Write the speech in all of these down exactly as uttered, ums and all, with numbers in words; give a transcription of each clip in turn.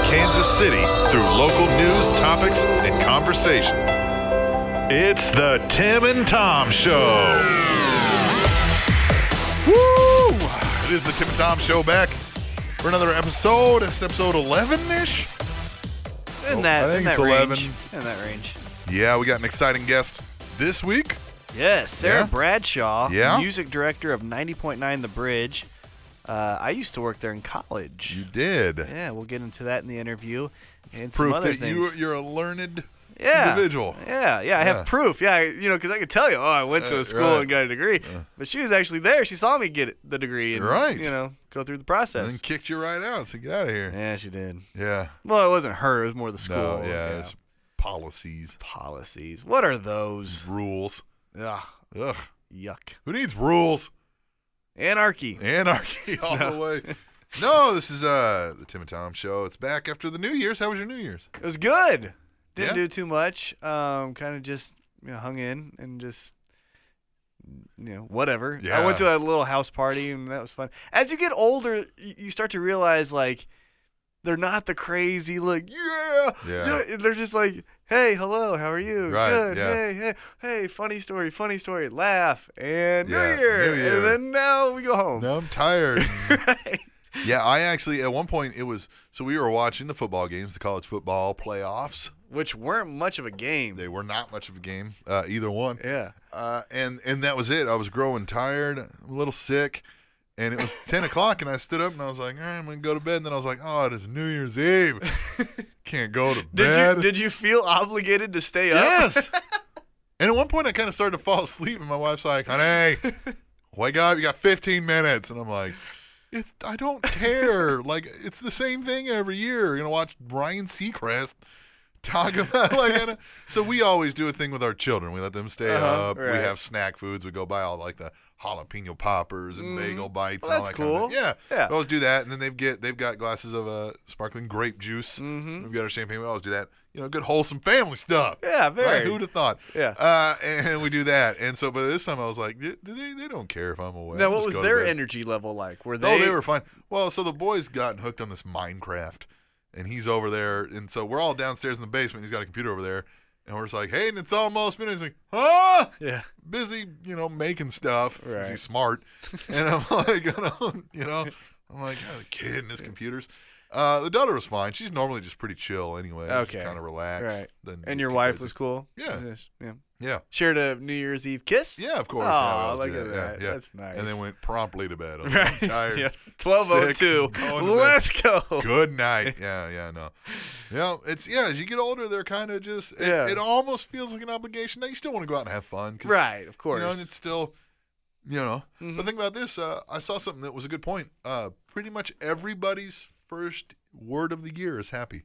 Kansas City through local news, topics, and conversations. It's the Tim and Tom Show. Woo! It is the Tim and Tom Show back for another episode. It's episode eleven-ish. In that, I think in that it's range. eleven. In that range. Yeah, we got an exciting guest this week. Yes, Sarah Yeah? Bradshaw, Yeah? music director of ninety point nine The Bridge. Uh, I used to work there in college. You did. Yeah, we'll get into that in the interview. And some Proof other that things. you, you're a learned yeah. individual. Yeah, yeah, I Yeah. have proof. Yeah, I, you know, because I could tell you, oh, I went to Uh, a school right. and got a degree. Uh. But she was actually there. She saw me get the degree and, Right. you know, go through the And process. then kicked you right out, so get out of here. Yeah, she did. Yeah. Well, it wasn't her. It was more the school. No, yeah, it's policies, Policies. What are those? rules. Ugh, Ugh. yuck. Who needs rules? Anarchy. Anarchy all No. the way. No, this is uh the Tim and Tom Show. It's back after the New Year's. How was your New Year's? It was good. Didn't Yeah? do too much. Um, kind of just you know, hung in and just you know whatever. I went Yeah. to a little house party and that was fun. As you get older, y- you start to realize like they're not the crazy like yeah, Yeah. They're just like hey, hello, how are you? Right, Good. yeah. Hey, hey, hey, funny story, funny story. Laugh and Yeah, New Year, New Year. and then now we go home. No, I'm tired. Right. Yeah, I actually at one point it was so we were watching the football games, the college football playoffs. Which weren't much of a game. They were not much of a game, uh, either one. yeah. Uh, and and that was it. I was growing tired, a little sick, and it was ten o'clock, and I stood up and I was like, all right, I'm gonna go to bed. And then I was like, oh, it is New Year's Eve. Can't go to Did bed. you did you feel obligated to stay up? Yes. And at one point, I kind of started to fall asleep, and my wife's like, honey, wake up. You got fifteen minutes. And I'm like, it's, I don't care. Like, it's the same thing every year. You're going to watch Ryan Seacrest talk about, like, I don't- so we always do a thing with our children. We let them stay Uh-huh, up. We right. have snack foods. We go buy all, like, the jalapeno poppers and Mm. bagel bites Well, and all that's that kind of cool. thing. Yeah. Yeah. We always do that. And then they've, get, they've got glasses of uh, sparkling grape juice. Mm-hmm. We've got our champagne. We always do that. You know, good wholesome family stuff. Yeah, very. Right? Who'd have thought? Yeah. Uh, and we do that. And so, but this time I was like, they, they, they don't care if I'm away. Now, I'll what just was go to their bed. energy level like? Were they? Oh, they were fine. Well, so the boys gotten hooked on this Minecraft, and he's over there. And so we're all downstairs in the basement. He's got a computer over there. And we're just like, hey, and it's almost minute. He's like, huh? Yeah. Busy, you know, making stuff. 'cause Right. He's smart. And I'm like, I don't, you know, I'm like, oh, the kid and his computers. Uh, the daughter was fine. She's normally just pretty chill anyway. Okay. Kind of relaxed. Right. Then And get your too wife crazy. was cool. Yeah. Yes, yeah. Yeah. Shared a New Year's Eve kiss. Yeah, of course. Oh, yeah, we always look do at that. Yeah, yeah. That's nice. And then went promptly to bed. I was Right. I'm tired. Yeah. Twelve oh two. sick, going to bed. Let's go. Good night. Yeah, yeah, no. You know, it's, yeah, as you get older, they're kind of just, it, Yeah. it almost feels like an obligation. Now, you still want to go out and have fun. 'cause, Right. Of course. You know, and it's still, you know. Mhm. But think about this. Uh, I saw something that was a good point. Uh, pretty much everybody's first word of the year is happy.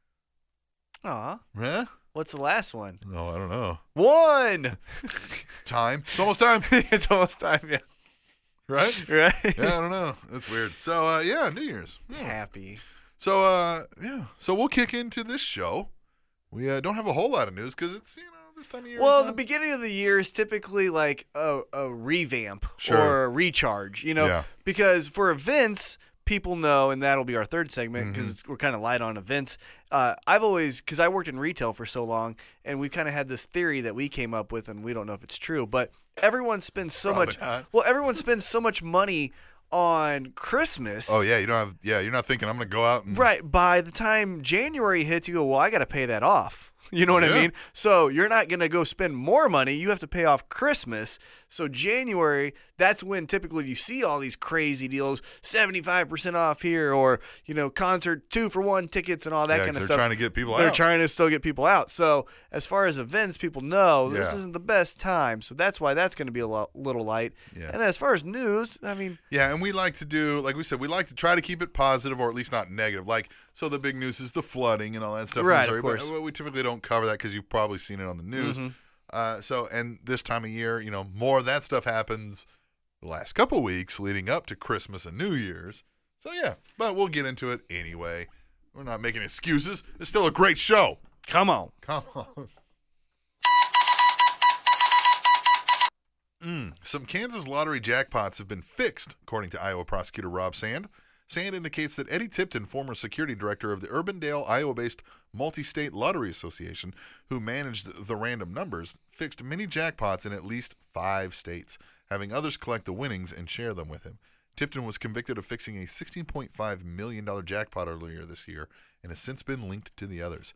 Aw. Huh? What's the last one? No, I don't know. One. Time. It's almost time, It's almost time. Yeah. right? Right. Yeah, I don't know. That's weird. So, uh, yeah, New Year's. Yeah. Happy. So, uh, yeah. So we'll kick into this show. We uh, don't have a whole lot of news because it's, you know, this time of year. Well, is the not- beginning of the year is typically like a, a revamp Sure. or a recharge, you know, Yeah. because for events, people know, and that'll be our third segment because Mhm. we're kind of light on events. Uh, I've always, because I worked in retail for so long, and we kind of had this theory that we came up with, and we don't know if it's true, but everyone spends so Probably much. not. Well, everyone spends so much money on Christmas. Oh, yeah. You don't have, yeah, you're not thinking I'm going to go out and. Right. By the time January hits, you go, well, I got to pay that off. You know what I Yeah. mean? So you're not going to go spend more money. You have to pay off Christmas. So January, that's when typically you see all these crazy deals, seventy-five percent off here, or, you know, concert two for one tickets and all that Yeah, kind 'cause of they're stuff. trying to get people They're out. trying to still get people out. So as far as events, people know this Yeah. isn't the best time. So that's why that's going to be a lo- little light. Yeah. And then as far as news, I mean, Yeah, and we like to do, like we said, we like to try to keep it positive or at least not negative. Like, so the big news is the flooding and all that stuff. in Right, Missouri, of course. But we typically don't cover that because you've probably seen it on the news. Mhm. Uh, so, and this time of year, you know, more of that stuff happens the last couple weeks leading up to Christmas and New Year's. So, yeah, but we'll get into it anyway. We're not making excuses. It's still a great show. come on. Come on. Mm, some Kansas lottery jackpots have been fixed, according to Iowa prosecutor Rob Sand. Sand indicates that Eddie Tipton, former security director of the Urbandale, Iowa-based Multi-State Lottery Association, who managed the random numbers, fixed many jackpots in at least five states, having others collect the winnings and share them with him. Tipton was convicted of fixing a sixteen point five million dollars jackpot earlier this year and has since been linked to the others.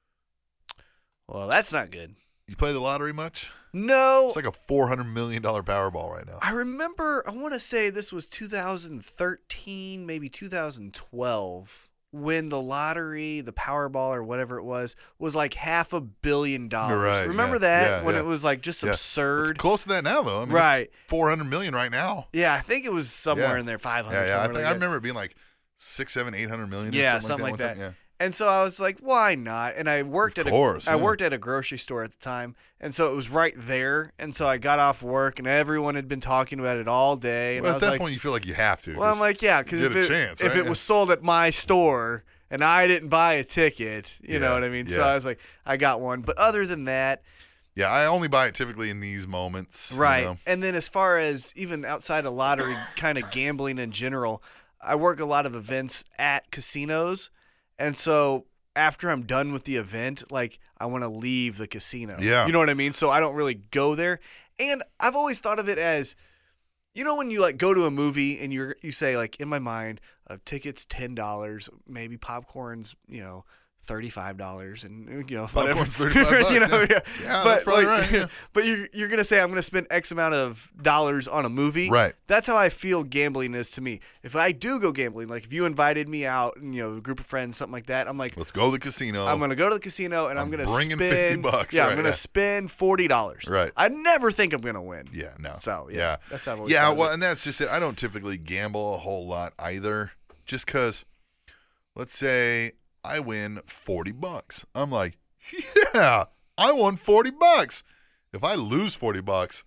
Well, that's not good. You play the lottery much? No. It's like a four hundred million dollars Powerball right now. I remember, I want to say this was two thousand thirteen, maybe two thousand twelve, when the lottery, the Powerball or whatever it was, was like half a billion dollars. Right, remember yeah, that? yeah, when yeah. it was like just Yeah. absurd. It's close to that now, though. I mean, Right. It's four hundred million dollars right now. Yeah, I think it was somewhere Yeah. in there, five hundred. Yeah, yeah. I, somewhere think, like I that. remember it being like six, seven, eight hundred million. Yeah, or something, something like like that. that. one time. And so I was like, why not? And I worked Of at course, a, I yeah. worked at a grocery store at the time, and so it was right there. And so I got off work, and everyone had been talking about it all day. Yeah. And Well, I at was that like, point, you feel like you have to. well, I'm 'cause like, yeah, because you if get a it, chance, if right? it Yeah. was sold at my store and I didn't buy a ticket, you know Yeah, what I mean? So yeah. I was like, I got one. But other than that, yeah, I only buy it typically in these moments. you right. know? And then as far as even outside of lottery, kind of gambling in general, I work a lot of events at casinos, and so after I'm done with the event, like I want to leave the casino. Yeah. You know what I mean? So I don't really go there. And I've always thought of it as, you know, when you like go to a movie and you're you say like in my mind, a ticket's ten dollars, maybe popcorn's, you know, thirty-five dollars, and you know whatever. Popcorn's thirty-five bucks, you know, yeah. yeah. Yeah, but that's probably like, right, yeah. but you're you're gonna say I'm gonna spend X amount of dollars on a movie. Right. That's how I feel gambling is to me. If I do go gambling, like if you invited me out and you know a group of friends, something like that, I'm like, Let's go to the casino. I'm gonna go to the casino and I'm, I'm gonna bringing spend fifty bucks, Yeah, right, I'm gonna yeah. spend forty dollars. Right. I never think I'm gonna win. Yeah, no. So yeah, yeah. that's how I've always Yeah, thought of well, it. and that's just it. I don't typically gamble a whole lot either, just because, let's say I win forty bucks. I'm like, yeah, I won forty bucks. If I lose forty bucks,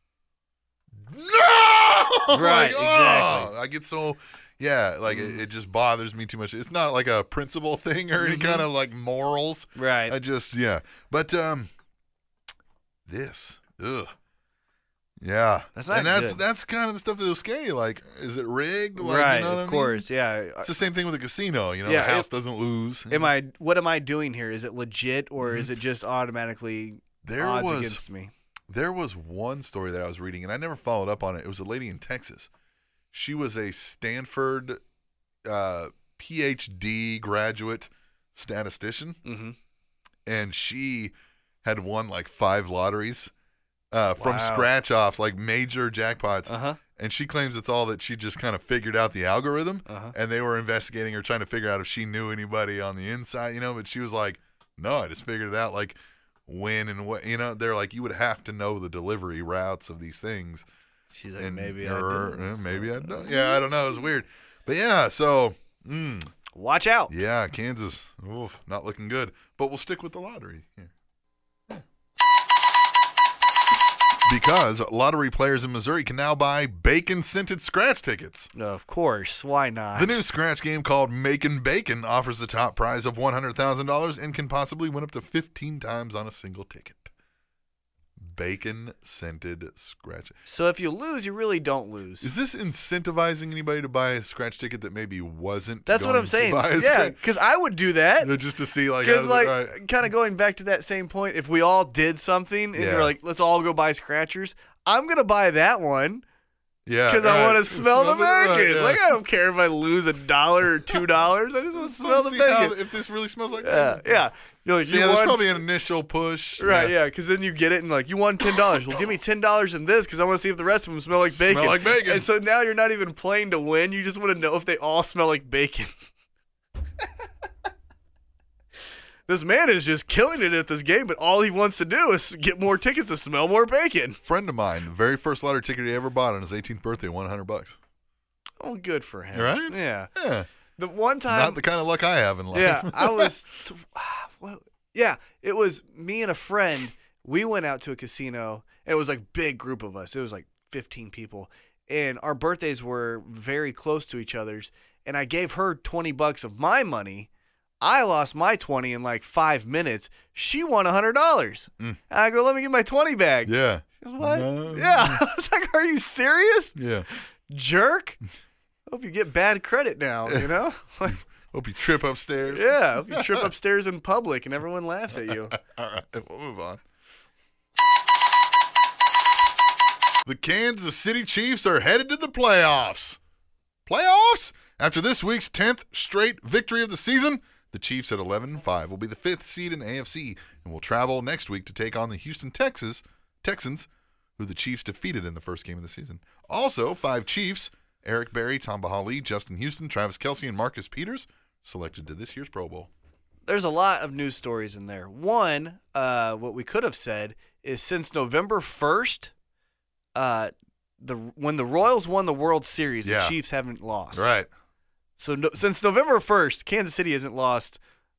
no! I'm Right, like, exactly. oh! I get so, yeah, like it, it just bothers me too much. It's not like a principle thing or any Mhm. kind of like morals. Right. I just, yeah. But um, this, ugh. Yeah, That's not and that's good. that's kind of the stuff that'll scare you. Like, is it rigged? Like, right. you know what I Of mean? course. Yeah. It's the same thing with a casino. You know, Yeah, the house it- doesn't lose. Am I? What am I doing here? Is it legit or is it just automatically There odds was against me? there was one story that I was reading, and I never followed up on it. It was a lady in Texas. She was a Stanford uh, P H D graduate statistician, Mm-hmm. and she had won like five lotteries uh, from Wow. scratch offs, like major jackpots. Uh huh. And she claims it's all that she just kind of figured out the algorithm, Uh-huh. and they were investigating her, trying to figure out if she knew anybody on the inside, you know. But she was like, "No, I just figured it out. Like when and what, you know." They're like, "You would have to know the delivery routes of these things." She's like, and maybe or, I didn't. uh, maybe I don't. Yeah, I don't know. It was weird, but yeah. So, mm, Watch out. yeah, Kansas, oof, not looking good. But we'll stick with the lottery here. Yeah. Because lottery players in Missouri can now buy bacon-scented scratch tickets. No, of course. Why not? The new scratch game called Makin' Bacon offers the top prize of one hundred thousand dollars and can possibly win up to fifteen times on a single ticket. Bacon-scented scratch. So if you lose, you really don't lose. Is this incentivizing anybody to buy a scratch ticket that maybe wasn't That's what going I'm saying. to buy a Yeah, scratch- because I would do that. Uh, just to see, like, Because, how's like, it, right. kind of going back to that same point, if we all did something and Yeah. you're like, let's all go buy scratchers, I'm going to buy that one Yeah, because I right. want to smell the right, bacon. yeah. Like, I don't care if I lose a dollar or two dollars. I just want to Just smell wanna the see how- bacon. if this really smells like Yeah, bacon. yeah. You're like, So you yeah, there's won- probably an initial push. Right, yeah, because then you get it and like you won ten dollars. Well, give me ten dollars in this because I want to see if the rest of them smell like bacon. Smell like bacon. And so now you're not even playing to win. You just want to know if they all smell like bacon. This man is just killing it at this game, but all he wants to do is get more tickets to smell more bacon. Friend of mine, the very first lottery ticket he ever bought on his eighteenth birthday, won one hundred bucks. Oh, good for him. Right? Yeah. Yeah, The one time. not the kind of luck I have in life. Yeah, I was. Well, yeah, it was me and a friend. We went out to a casino. And it was like a big group of us. It was like fifteen people, and our birthdays were very close to each other's. And I gave her twenty bucks of my money. I lost my twenty in like five minutes. She won a hundred dollars. Mm. And I go, let me get my twenty back. Yeah. She goes, what? No. Yeah. I was like, are you serious, Yeah. jerk? Hope you get bad credit now, you know? Like, Hope you trip upstairs. yeah, hope you trip upstairs in public and everyone laughs at you. All right, we'll move on. The Kansas City Chiefs are headed to the playoffs. Playoffs? After this week's tenth straight victory of the season, the Chiefs at eleven and five will be the fifth seed in the A F C and will travel next week to take on the Houston Texas Texans, who the Chiefs defeated in the first game of the season. Also, five Chiefs, Eric Berry, Tom Bahali, Justin Houston, Travis Kelce, and Marcus Peters, selected to this year's Pro Bowl. There's a lot of news stories in there. One, uh, what we could have said is since November first, uh, the when the Royals won the World Series, Yeah. the Chiefs haven't lost. Right. So no, since November first, Kansas City hasn't lost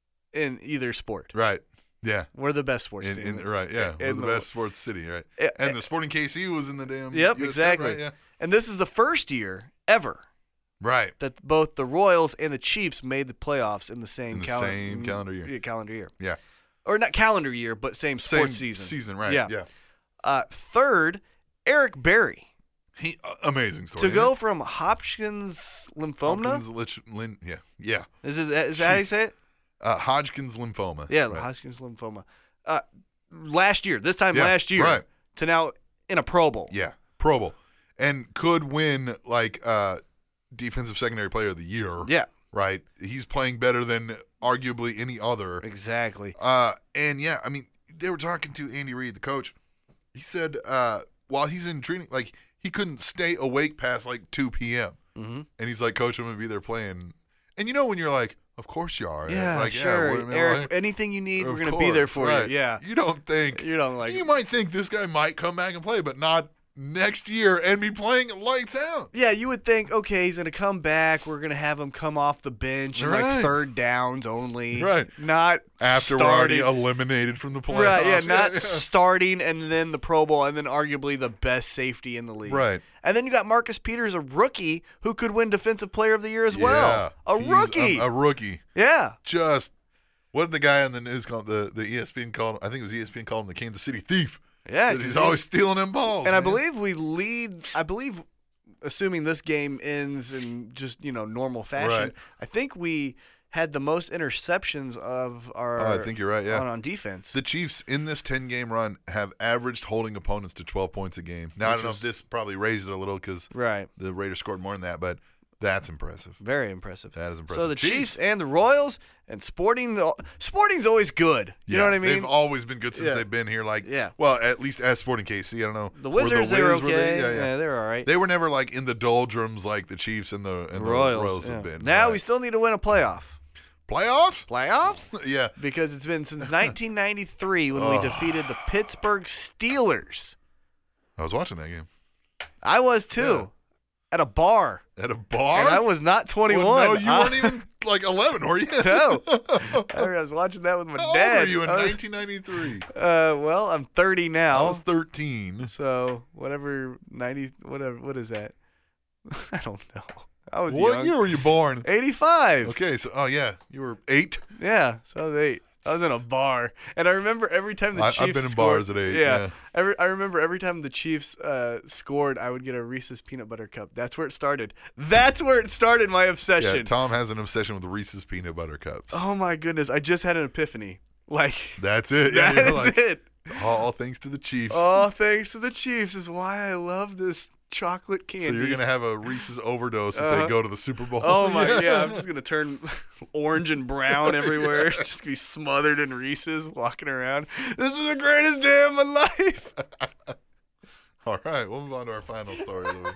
in either sport. Right. Yeah. We're the best sports In, team. in, right, yeah. We're in the the- best sports city, right? Yeah, And the Sporting K C was in the damn Yep, U S exactly. Cup, right? Yeah. And this is the first year ever Right. that both the Royals and the Chiefs made the playoffs in the same, In the cal- same calendar year. yeah, calendar year. Yeah. Or not calendar year, but same Same sports season. Season, right. Yeah. Yeah. Uh, third, Eric Berry. He, uh, amazing story. To isn't go it? from Hodgkin's lymphoma? Hodgkin's lich- lin- yeah. Yeah. Is it is that how you Jeez. say it? Uh, Hodgkin's lymphoma. Yeah, Right. Hodgkin's lymphoma. Uh, last year, this time Yeah, last year, right. to now in a Pro Bowl. Yeah. Pro Bowl. And could win, like, uh, Defensive Secondary Player of the Year. Yeah, Right. He's playing better than arguably any other. exactly. Uh, and yeah, I mean, they were talking to Andy Reid, the coach. He said uh, while he's in training, like, he couldn't stay awake past like two p.m. Mm-hmm. And he's like, Coach, I'm going to be there playing. And you know when you're like, of course you are. Yeah, like, sure. Yeah, what- Eric, like, anything you need, we're of going to be there course, for right. you. Yeah. You don't think. You don't like You might think this guy might come back and play, but not next year and be playing lights out. Yeah, you would think, okay, he's going to come back. We're going to have him come off the bench and Right. like third downs only. Right. Not After starting. we're already eliminated from the playoffs. Right, yeah, not yeah. starting and then the Pro Bowl and then arguably the best safety in the league. Right. And then you got Marcus Peters, a rookie who could win Defensive Player of the Year as well. Yeah. A He's rookie. A, a rookie. yeah. Just what did the guy on the news call the the E S P N called? I think it was E S P N called him the Kansas City Thief. Yeah. 'Cause he's always stealing them balls. And I man. believe we lead, I believe, assuming this game ends in just, you know, normal fashion, Right. I think we had the most interceptions of our Oh, I think you're right. Yeah. on, on defense. The Chiefs in this ten-game run have averaged holding opponents to twelve points a game. Now I Which don't know is- if this probably raised it a little because right. the Raiders scored more than that, but that's impressive. Very impressive. That is impressive. So the Chiefs. and the Royals and Sporting, Sporting's always good. You Yeah, know what I mean? They've always been good since Yeah. they've been here. Like, Yeah. well, at least as Sporting K C. I don't know. The Were Wizards, they were Wiz, okay. they? yeah, Yeah, yeah. they were all right. They were never like in the doldrums like the Chiefs and the and the Royals, Royals yeah. have been. Now Right. we still need to win a playoff. playoffs. Playoff? Yeah. Because it's been since nineteen ninety-three when we Oh. defeated the Pittsburgh Steelers. I was watching that game I was too. Yeah. At a bar. at a bar. And I was not twenty-one. Well, no, you I- weren't even like eleven, were you? No. I was watching that with my How dad. old were you in I was- nineteen ninety-three? Uh, well, I'm thirty I now. was thirteen. So whatever ninety whatever what is that? I don't know. I was What young. year were you born? eighty-five. Okay, so oh yeah, you were eight. Yeah, so I was eight. I was in a bar, and I remember every time the I- Chiefs I've been in scored, bars at eight, Yeah, yeah. Every, I remember every time the Chiefs uh, scored, I would get a Reese's peanut butter cup. That's where it started. That's where it started. My Yeah, obsession. Tom has an obsession with Reese's peanut butter cups. Oh my goodness! I just had an epiphany. Like That's it. Yeah, that's you're like, it. all thanks to the Chiefs. All thanks to the Chiefs is why I love this chocolate candy. so you're gonna have a Reese's overdose if Uh-huh. they go to the Super Bowl. Oh my yeah, I'm just gonna turn orange and brown everywhere. Just gonna be smothered in Reese's walking around. This is the greatest day of my life. All right, we'll move on to our final story. Louis.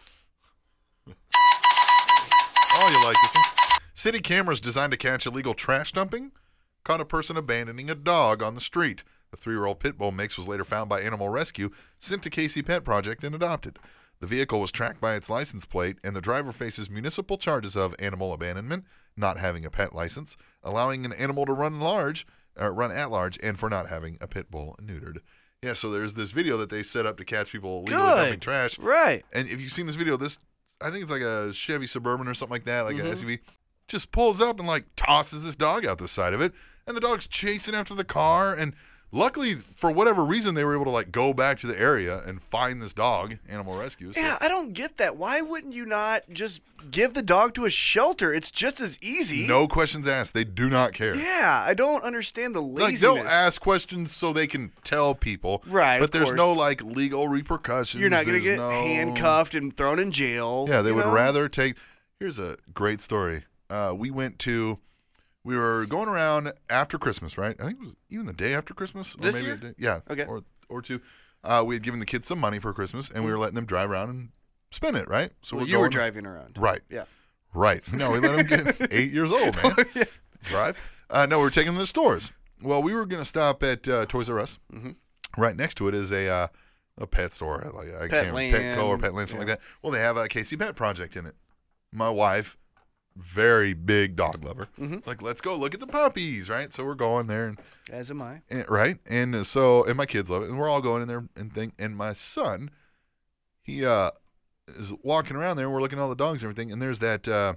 Oh, you like this one? City cameras designed to catch illegal trash dumping caught a person abandoning a dog on the street. The three-year-old pit bull mix was later found by Animal Rescue, sent to Casey Pet Project, and adopted. The vehicle was tracked by its license plate, and the driver faces municipal charges of animal abandonment, not having a pet license, allowing an animal to run large, uh, run at large, and for not having a pit bull neutered. Yeah, so there's this video that they set up to catch people illegally Good. dumping trash. Right. And if you've seen this video, this I think it's like a Chevy Suburban or something like that, like Mhm. an S U V, just pulls up and like tosses this dog out the side of it, and the dog's chasing after the car, and luckily, for whatever reason, they were able to like go back to the area and find this dog. Animal Rescue. So. Yeah, I don't get that. Why wouldn't you not just give the dog to a shelter? It's just as easy. No questions asked. They do not care. Yeah, I don't understand the laziness. Like they'll ask questions so they can tell people, Right, But of there's course. no like legal repercussions. You're not going to There's get no... handcuffed and thrown in jail. Yeah, they you would know? rather take. Here's a great story. Uh, we went to. We were going around after Christmas, right? I think it was even the day after Christmas. Or This maybe year? a day, yeah. Okay. Or or two. Uh, we had given the kids some money for Christmas, and we were letting them drive around and spend it, right? So Well, we're you were going- driving around. Right. Yeah. Right. No, we let them get eight years old, man. Oh, yeah. Drive. Uh, no, we were taking them to the stores. Well, we were going to stop at uh, Toys R Us. Mhm. Right next to it is a uh, a pet store, like I can't Petland. Petco or Petland, something like that. Well, they have a Casey Pet Project in it. My wife, very big dog lover, Mhm. like let's go look at the puppies, right? So we're going there, and, As am I. and right, and uh, so and my kids love it, and we're all going in there and thing. And my son, he uh is walking around there, and we're looking at all the dogs and everything, and there's that uh,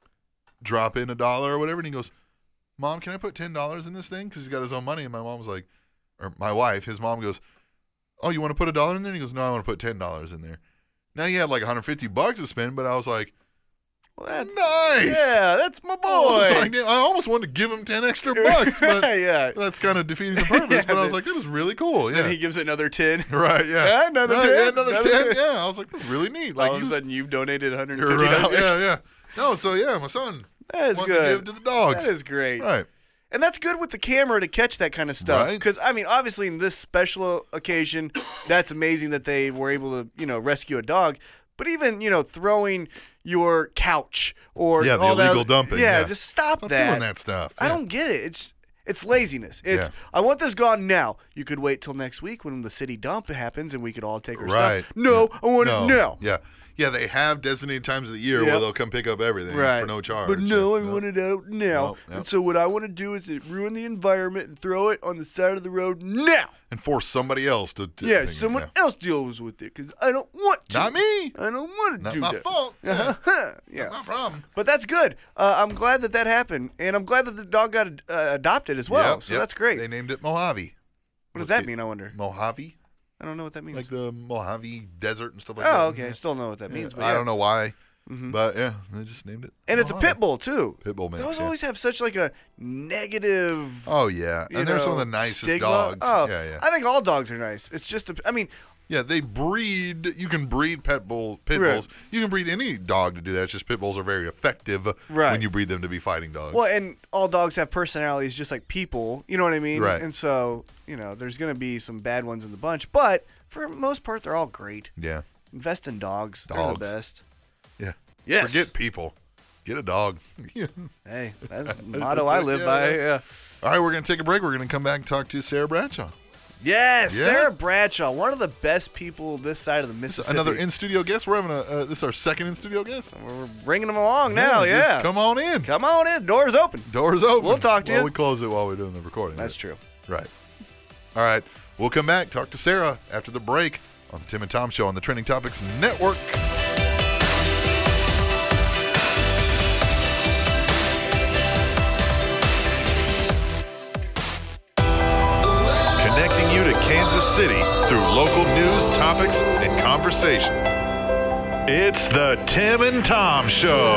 drop in a dollar or whatever, and he goes, "Mom, can I put ten dollars in this thing?" Because he's got his own money, and my mom was like, or my wife, his mom goes, "Oh, you want to put a dollar in there?" And he goes, "No, I want to put ten dollars in there." Now he had like one hundred fifty bucks to spend, but I was like, Well, that's nice. Yeah, that's my boy. I, was like, I almost wanted to give him ten extra bucks, but yeah. that's kind of defeating the purpose. Yeah, but I was but- like, that is really cool. Then Yeah. he gives it another ten. Right, yeah. Yeah, another Right, ten, yeah, another another ten. ten. Yeah, I was like, that's really neat. Like, All of he a was- sudden, you've donated one hundred you're fifty dollars. right. Yeah, yeah. No, so yeah, my son That is wanted good. to give to the dogs. That is great. Right. And that's good with the camera to catch that kind of stuff. Right. Because, I mean, obviously, in this special occasion, that's amazing that they were able to, you know, rescue a dog. But even, you know, throwing your couch or Yeah, the all that- illegal dumping, Yeah, yeah. just stop Stop that. doing that stuff. I Yeah. don't get it. It's it's laziness. It's Yeah. I want this gone now. You could wait till next week when the city dump happens and we could all take our Right. stuff. No, Yeah. I want no. it now. Yeah. Yeah, they have designated times of the year Yep. where they'll come pick up everything Right. for no charge. But no, I Yeah. want it out now. No, yep. And so what I want to do is it ruin the environment and throw it on the side of the road now. And force somebody else to. to Yeah, think it, someone yeah. else deals with it because I don't want to. Not me. I don't want to Not do my that. fault. Yeah. Uh-huh. Yeah. Not my problem. But that's good. Uh, I'm glad that that happened, and I'm glad that the dog got uh, adopted as well. Yep, so yep. that's great. They named it Mojave. What does that mean? I wonder. Mojave, I don't know what that means. like the Mojave Desert and stuff like that. oh, okay. I still know what that Yeah, means. But I yeah. don't know why, Mhm. but yeah, they just named it. And it's a Mojave. pit bull too. Pit bull mix. Those yeah. always have such like a negative. Oh yeah, you and they're some of know, the nicest stigma. dogs. Oh, yeah, yeah, I think all dogs are nice. It's just, a, I mean, yeah. They breed. You can breed pet bull, pit Right. bulls. You can breed any dog to do that. It's just pit bulls are very effective Right. when you breed them to be fighting dogs. well, and all dogs have personalities just like people. You know what I mean? Right. And so, you know, there's gonna be some bad ones in the bunch, but for the most part, they're all great. yeah, Invest in dogs. They're Dogs. the best. yeah. Yes. Forget people. Get a dog. Yeah. Hey, that's the That's motto I it, live yeah, by. yeah. Yeah. All right, we're gonna take a break. We're gonna come back and talk to Sarah Bradshaw. Yes, Yeah. Sarah Bradshaw, one of the best people this side of the Mississippi. Another in studio guest. We're having a. Uh, this is our second in studio guest. We're bringing them along now. just Yeah. Come on in. Come on in. Doors open. Doors open. We'll talk to well, you. we close it while we're doing the recording. That's true. Right. All right. We'll come back, talk to Sarah after the break on the Tim and Tom Show on the Trending Topics Network. Connecting you to Kansas City through local news, topics, and conversations. It's the Tim and Tom Show.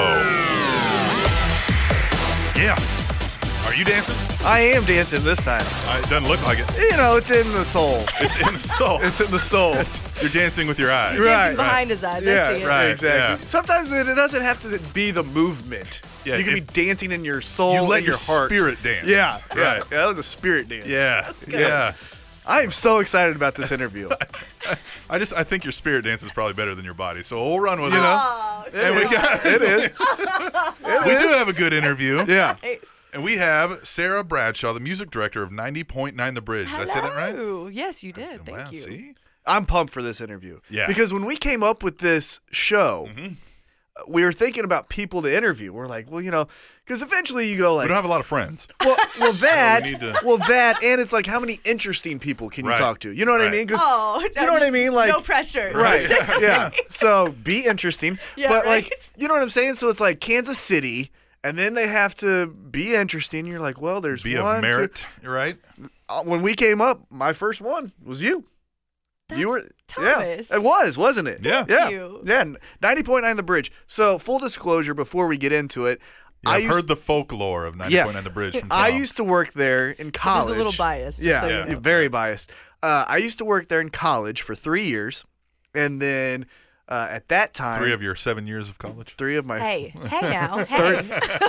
Yeah. Are you dancing? I am dancing this time. Uh, it doesn't look like it. You know, it's in the soul. It's in the soul. It's in the soul. You're dancing with your eyes. Right. behind his eyes. I Yeah, see it. right. exactly. yeah. Sometimes it, it doesn't have to be the movement. Yeah, you can if- be dancing in your soul, You let and your, your heart. spirit dance. Yeah, yeah, Right. yeah. That was a spirit dance. Yeah. Okay. Yeah. I am so excited about this interview. I just I think your spirit dance is probably better than your body, so we'll run with You it. know? Oh, And we got it is. we do have a good interview. Yeah. hey, And we have Sarah Bradshaw, the music director of ninety point nine The Bridge. Did I say that right? hello. Yes, you did. Thank Wow, you. see? I'm pumped for this interview. Yeah. Because when we came up with this show, Mhm. we were thinking about people to interview. We're like, well, you know, because eventually you go We like, don't have a lot of friends. well, well that, need to- well that, and it's like, how many interesting people can you Right. talk to? You know what I Right. mean? 'Cause- Oh, you know what I mean? Like, no pressure. right? Yeah. So be interesting, Yeah, but like, right. you know what I'm saying? So it's like Kansas City, and then they have to be interesting. You're like, well, there's Be one, of two- merit, right? uh, when we came up, my first one was you. That's you were Thomas. Yeah, it was, wasn't it? Yeah. yeah, you. yeah. ninety point nine The Bridge. So full disclosure, before we get into it, Yeah, I I've used, heard the folklore of ninety point nine The Bridge from Tom. I used to work there in college. There's a little bias. Just Yeah, so you Yeah. know. very biased. Uh, I used to work there in college for three years, and then uh, at that time, Three of your seven years of college. three of my Hey, hey now, hey.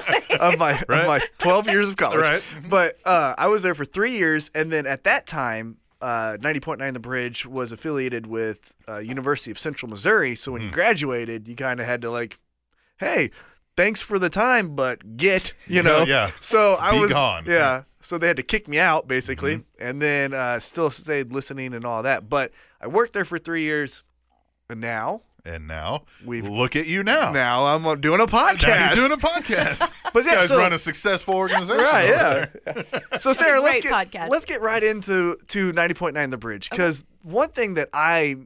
of my Right. of my twelve years of college. Right. But uh, I was there for three years, and then at that time, uh, ninety point nine The Bridge was affiliated with uh, University of Central Missouri. So when you graduated, you kind of had to like, hey, thanks for the time, but get, you know. Yeah. So I Be was gone. Yeah. So they had to kick me out basically, and then uh, still stayed listening and all that. But I worked there for three years, and now. And now, We've- look at you now. Now I'm uh, doing a podcast. Now you're doing a podcast. But yeah, you guys so- run a successful organization. Right, over yeah. there. So Sarah, a let's great get podcast. let's get right into to ninety point nine The Bridge, because one thing that I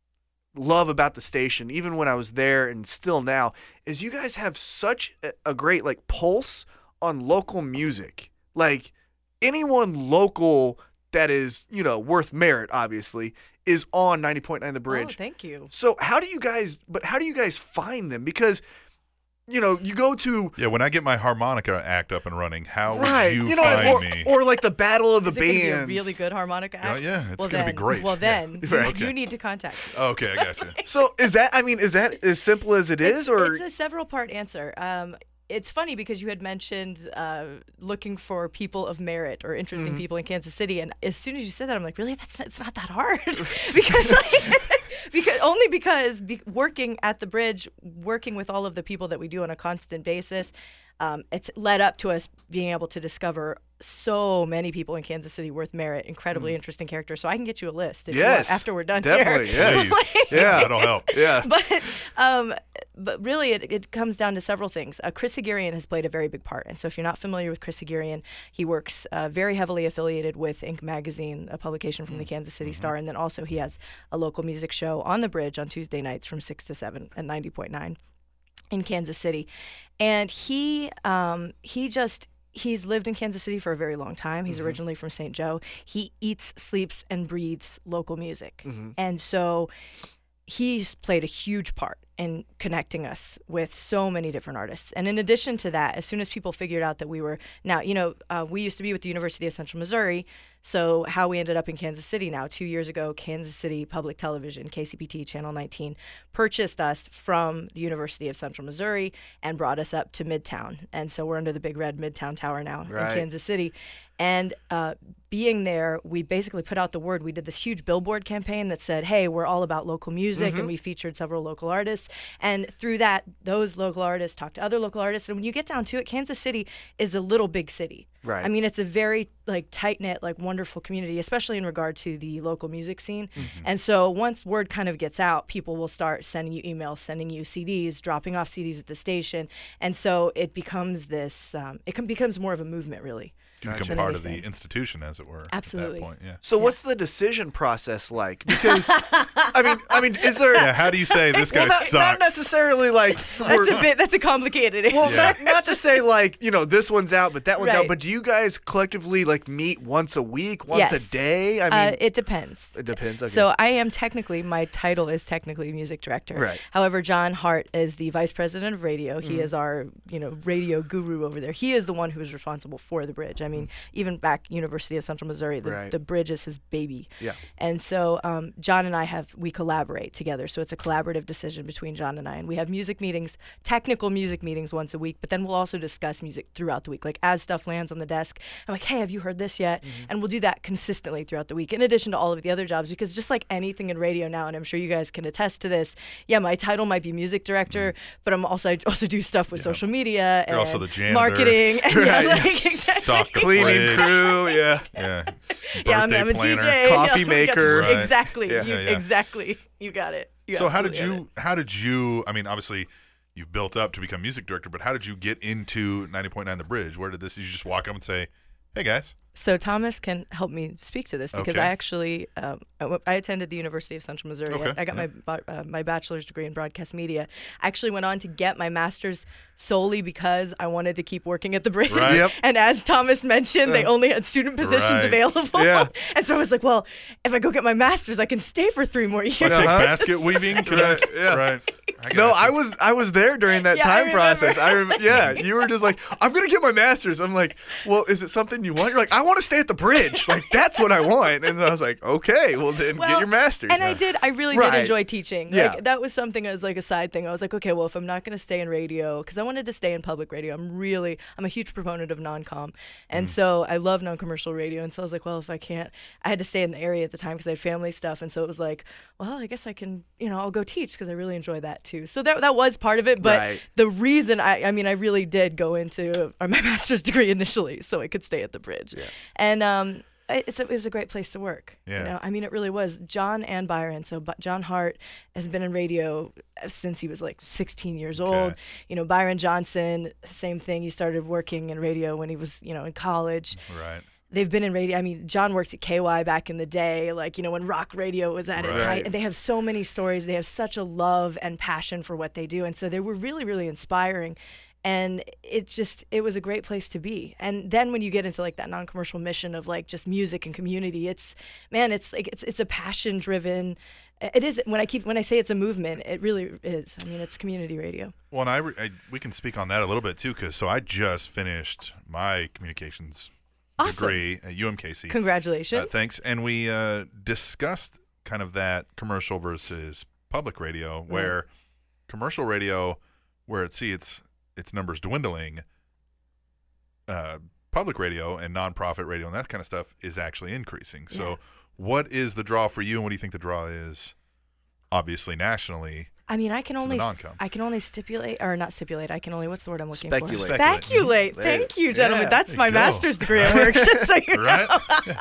love about the station, even when I was there and still now, is you guys have such a, a great like pulse on local music. Like anyone local that is, you know, worth merit, obviously, is on ninety point nine The Bridge. Oh, thank you. So how do you guys? But how do you guys find them? Because you know, you go to Yeah, when I get my harmonica act up and running, how right, would you, know, find or, me? or like the Battle of the Is it gonna be a Bands. really good harmonica Oh, act? yeah, it's well, gonna be then, great. Well, Yeah. then Right. you, Okay. you need to contact me. Okay, I got you. So is that? I mean, is that as simple as it is, It's, or it's a several part answer. Um, it's funny because you had mentioned uh, looking for people of merit or interesting Mm-hmm. people in Kansas City, and as soon as you said that, I'm like, really? That's not, it's not that hard, because like, because only because be, working at the Bridge, working with all of the people that we do on a constant basis. Um, it's led up to us being able to discover so many people in Kansas City worth merit, incredibly interesting characters. So I can get you a list if you want, Yes, after we're done definitely, here. yes. Please. Yeah. That'll help. yeah? but um, but really, it, it comes down to several things. Uh, Chris Hagarian has played a very big part, and so if you're not familiar with Chris Hagarian, he works uh, very heavily affiliated with Inc Magazine, a publication from the Kansas City Star, and then also he has a local music show on the Bridge on Tuesday nights from six to seven at ninety point nine in Kansas City, and he um, he just. He's lived in Kansas City for a very long time. He's originally from Saint Joe. He eats, sleeps, and breathes local music. And so he's played a huge part in connecting us with so many different artists. And in addition to that, as soon as people figured out that we were now, you know, uh, we used to be with the University of Central Missouri. So how we ended up in Kansas City now, two years ago, Kansas City Public Television, K C P T Channel nineteen, purchased us from the University of Central Missouri and brought us up to Midtown. And so we're under the big red Midtown Tower now Right. in Kansas City. And uh, being there, we basically put out the word. We did this huge billboard campaign that said, hey, we're all about local music, and we featured several local artists. And through that, those local artists talked to other local artists. And when you get down to it, Kansas City is a little big city. Right. I mean, it's a very like tight-knit, like wonderful community, especially in regard to the local music scene. And so once word kind of gets out, people will start sending you emails, sending you C Ds, dropping off C Ds at the station. And so it becomes this, um, it can, becomes more of a movement, really. You become Than part of the anything. institution, as it were. Absolutely. At that point, yeah. So what's the decision process like? Because I mean, I mean, is there? Yeah. How do you say this guy well, not, sucks? not necessarily like. That's we're- a bit, that's a complicated Well, answer. not, not to say like, you know, this one's out, but that one's out. Right. But do you guys collectively like meet once a week, once a Yes. day? I Uh, mean, it depends. it depends. Okay. So I am technically, my title is technically music director. Right. However, John Hart is the vice president of radio. He Mm-hmm. is our, you know, radio guru over there. He is the one who is responsible for the Bridge. I mean, even back University of Central Missouri, the, Right. the Bridge is his baby. Yeah. And so um, John and I have, we collaborate together. So it's a collaborative decision between John and I. And we have music meetings, technical music meetings once a week, but then we'll also discuss music throughout the week. Like as stuff lands on the desk, I'm like, hey, have you heard this yet? Mm-hmm. And we'll do that consistently throughout the week, in addition to all of the other jobs, because just like anything in radio now, and I'm sure you guys can attest to this, yeah, my title might be music director, but I'm also, I also do stuff with social media You're and also the janitor. marketing. And yeah, Right. like, exactly. Stock the cleaning fridge. crew, yeah. Yeah. Yeah, I'm, Birthday I'm a planner. D J. Coffee Yeah, we got maker. this- Right. Exactly. Yeah. You, Yeah, yeah. Exactly. You got it. You So how did absolutely got you? How did you? I mean, obviously, you've built up to become music director, but how did you get into ninety point nine The Bridge? Where did this? You just walk up and say, "Hey guys." So Thomas can help me speak to this because Okay. I actually um, I, w- I attended the University of Central Missouri. Okay, I, I got yeah. my ba- uh, my bachelor's degree in broadcast media. I actually went on to get my master's solely because I wanted to keep working at the Bridge. Right. Yep. And as Thomas mentioned, they only had student positions Right. available. Yeah. And so I was like, well, if I go get my master's, I can stay for three more years. Like Uh-huh. basket weaving? Can I- Right, yeah. Right. I No, got I you. was I was there during that Yeah, I time remember. process. I remember. Yeah, you were just like, I'm gonna get my master's. I'm like, well, is it something you want? You're like, I want to stay at the Bridge. Like that's what I want. And I was like, okay, well then Well, get your master's. And I did. I really Right. did enjoy teaching. Yeah. Like that was something as like a side thing. I was like, okay, well, if I'm not going to stay in radio, because I wanted to stay in public radio. I'm really, I'm a huge proponent of non-com, and so I love non-commercial radio. And so I was like, well, if I can't, I had to stay in the area at the time because I had family stuff, and so it was like, well, I guess I can, you know, I'll go teach because I really enjoy that too. So that that was part of it. But Right. the reason I, I mean, I really did go into uh, my master's degree initially so I could stay at the Bridge, and um. It's a, it was a great place to work. Yeah. You know, I mean, it really was. John and Byron. So B- John Hart has been in radio since he was like sixteen years old. Okay. You know, Byron Johnson, same thing. He started working in radio when he was, you know, in college. Right. They've been in radio. I mean, John worked at K Y back in the day, like, you know, when rock radio was at its Right. height. And they have so many stories. They have such a love and passion for what they do. And so they were really, really inspiring. And it just, it was a great place to be. And then when you get into like that non-commercial mission of like just music and community, it's, man, it's like, it's it's a passion driven, it is, when I keep, when I say it's a movement, it really is. I mean, it's community radio. Well, and I, re- I we can speak on that a little bit too, because so I just finished my communications Awesome. degree at U M K C. Congratulations. Uh, thanks. And we uh, discussed kind of that commercial versus public radio, where commercial radio, where it see its its numbers dwindling, uh, public radio and nonprofit radio and that kind of stuff is actually increasing. So, Yeah. what is the draw for you, and what do you think the draw is? Obviously, nationally. I mean, I can only non-com. I can only stipulate or not stipulate. I can only what's the word I'm looking Speculate. for? Speculate. Speculate. There Thank you- you, gentlemen. Yeah, That's there my you go. master's degree at work. Just so you Right? know.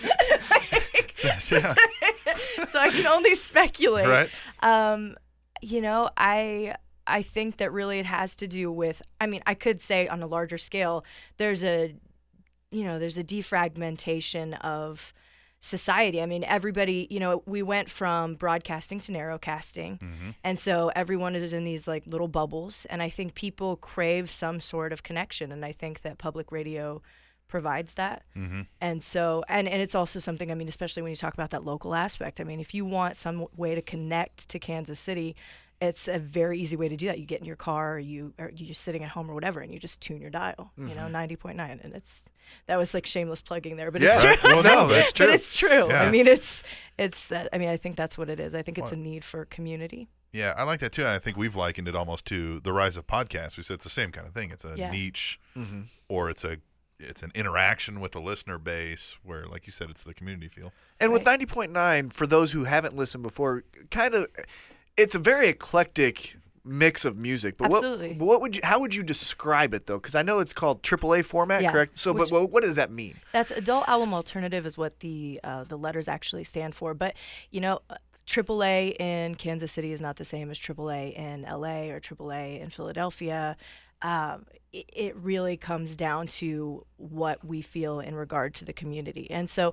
yeah. So I can only speculate. Right. Um, you know, I I think that really it has to do with. I mean, I could say on a larger scale, there's a, you know, there's a defragmentation of society. I mean, everybody, you know, we went from broadcasting to narrowcasting. Mm-hmm. And so everyone is in these like little bubbles. And I think people crave some sort of connection. And I think that public radio provides that. Mm-hmm. And so, and, and it's also something, I mean, especially when you talk about that local aspect. I mean, if you want some way to connect to Kansas City, it's a very easy way to do that. You get in your car, or you or you're just sitting at home or whatever, and you just tune your dial, you know, ninety point nine. And it's, that was like shameless plugging there, but it's Yeah. true. Well, no, that's true. But it's true. Yeah. I mean, it's, it's that, I mean, I think that's what it is. I think it's Well- a need for community. Yeah, I like that too. And I think we've likened it almost to the rise of podcasts. We said it's the same kind of thing. It's a Yeah. niche, Mhm. or it's a it's an interaction with the listener base where, like you said, it's the community feel. And with Right. ninety point nine, for those who haven't listened before, kind of, it's a very eclectic mix of music. But Absolutely. what what would you how would you describe it though? Because I know it's called triple A format, Yeah, correct? So, which- but what, what does that mean? That's adult album alternative is what the uh, the letters actually stand for. But you know, uh, triple A in Kansas City is not the same as triple A in L A or triple A in Philadelphia. Um, it, it really comes down to what we feel in regard to the community, and so.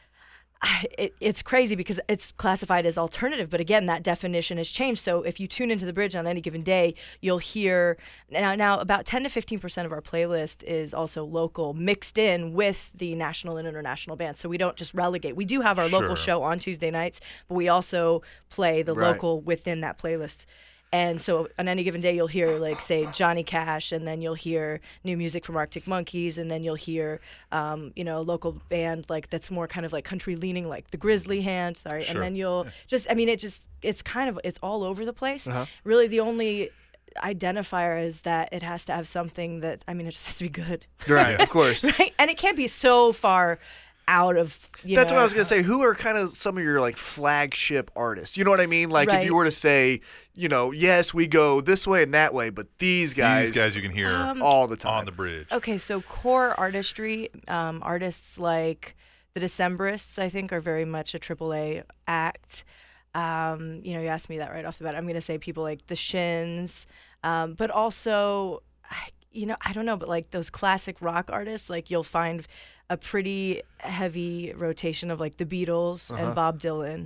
I- It, it's crazy because it's classified as alternative, but again, that definition has changed. So if you tune into the Bridge on any given day, you'll hear now. Now about ten to fifteen percent of our playlist is also local, mixed in with the national and international bands. So we don't just relegate. We do have our local Sure. show on Tuesday nights, but we also play the Right. local within that playlist. And so on any given day, you'll hear, like, say, Johnny Cash, and then you'll hear new music from Arctic Monkeys, and then you'll hear, um, you know, a local band, like, that's more kind of, like, country-leaning, like the Grizzly Hand, sorry. Sure. And then you'll just, I mean, it just, it's kind of, it's all over the place. Uh-huh. Really, the only identifier is that it has to have something that, I mean, it just has to be good. Right, of course. Right? And it can't be so far out of, you That's know. what I was gonna say. Who are kind of some of your like flagship artists? You know what I mean? Like if Right. you were to say, you know, yes, we go this way and that way, but these guys, These guys you can hear Um, all the time. on the bridge. Okay, so core artistry, um, artists like the Decemberists, I think, are very much a triple A act. Um, you know, you asked me that right off the bat. I'm going to say people like the Shins, um, but also, I- you know, I don't know, but like those classic rock artists, like you'll find a pretty heavy rotation of like the Beatles Uh-huh. and Bob Dylan.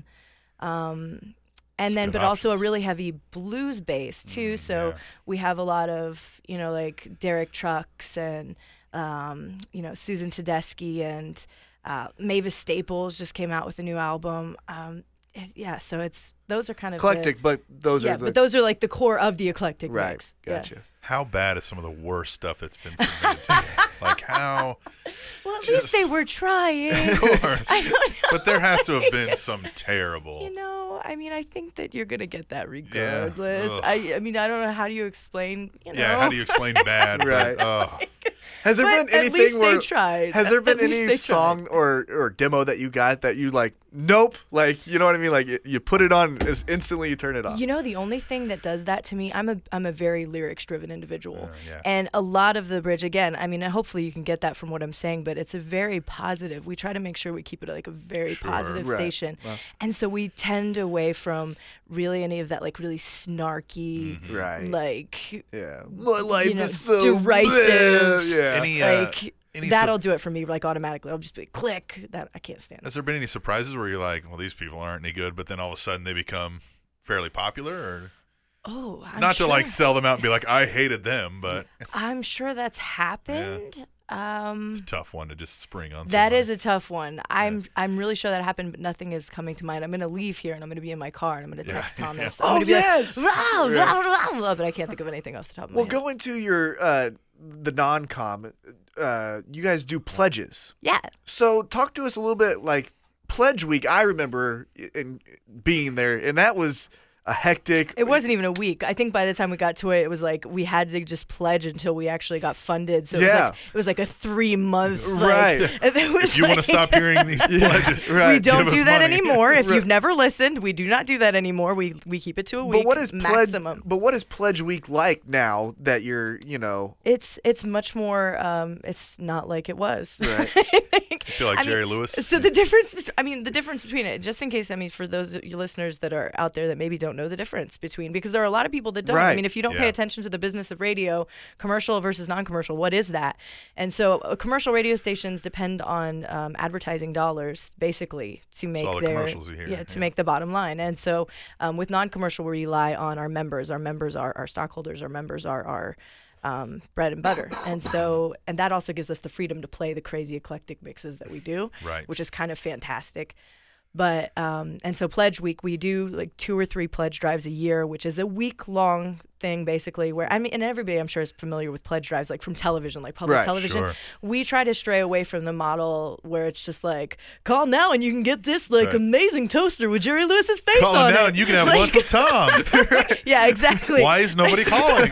Um, and then, Good but also a options. really heavy blues bass too. Mm, so yeah. we have a lot of, you know, like Derek Trucks and, um, you know, Susan Tedeschi and uh, Mavis Staples just came out with a new album. Um, it- yeah, so it's those are kind of the- Eclectic, but those yeah, are the but those are like the core of the eclectic right. mix. Yeah. Gotcha. How bad is some of the worst stuff that's been submitted to you? Like how? Well, at Just- least they were trying. Of course. I don't know. But there has to have been some terrible. You know, I mean, I think that you're gonna get that Yeah. regardless. Ugh. I, I mean, I don't know how do you explain. You know, Yeah, how do you explain bad? but, Right. oh. Has there But been at anything least where they tried. has there At been least any they song or or demo that you got that you like? Nope. Like you know what I mean? Like y- you put it on, as instantly you turn it off. You know, the only thing that does that to me, I'm a I'm a very lyrics-driven individual, Uh, yeah. and a lot of the bridge, again, I mean, hopefully you can get that from what I'm saying, but it's a very positive. We try to make sure we keep it like a very Sure. positive Right. station, Well. and so we tend away from really any of that like really snarky, Mm-hmm. right. like yeah. My life you know, is so derisive. bleh. Yeah. Any, uh, like any that'll sub- do it for me like automatically. I'll just be click. That I can't stand. Has there been any surprises where you're like, well, these people aren't any good, but then all of a sudden they become fairly popular? Or Oh, I'm not sure, to like sell them out and be like, I hated them, but it's I'm sure that's happened. Um, a tough one to just spring on. That somebody. is a tough one. I'm I'm really sure that happened, but nothing is coming to mind. I'm gonna leave here and I'm gonna be in my car and I'm gonna Yeah. text Thomas. Yeah. I'm Oh, gonna be yes! like, "Rah, Yeah. rah, rah, rah," but I can't think of anything off the top of my Well, head. go into your uh, the non-com. Uh, you guys do pledges. Yeah. So talk to us a little bit like Pledge Week. I remember in being there, and that was a hectic. It wasn't even a week. I think by the time we got to it, it was like we had to just pledge until we actually got funded. So it Yeah. was like it was like a three month. Right. Like, and it was If you want to like- stop hearing these pledges, Right. We don't give do us that money. anymore. If Right. you've never listened, we do not do that anymore. We we keep it to a week But what is pledge? maximum. But what is Pledge Week like now that you're, you know, It's it's much more. Um, it's not like it was. Right. I think. I feel like I mean, Jerry Lewis. So the difference, bet- I mean, the difference between it, just in case, I mean, for those of you listeners that are out there that maybe don't know the difference between, because there are a lot of people that don't. I Right. mean, if you don't pay Yeah. attention to the business of radio, commercial versus non-commercial, what is that? And so, uh, commercial radio stations depend on um, advertising dollars, basically, to make all the their commercials you hear, yeah, to yeah. make the bottom line. And so, um, with non-commercial, we rely on our members. Our members are our stockholders. Our members are our um, bread and butter. And so, and that also gives us the freedom to play the crazy eclectic mixes that we do, Right. which is kind of fantastic. But, um, and so Pledge Week, we do like two or three pledge drives a year, which is a week long thing basically where, I mean, and everybody I'm sure is familiar with pledge drives, like from television, like public Right, television. sure. We try to stray away from the model where it's just like, call now and you can get this like Right. amazing toaster with Jerry Lewis's face Call on him now it. and you can have Like- lunch with Tom. Yeah, exactly. Why is nobody calling?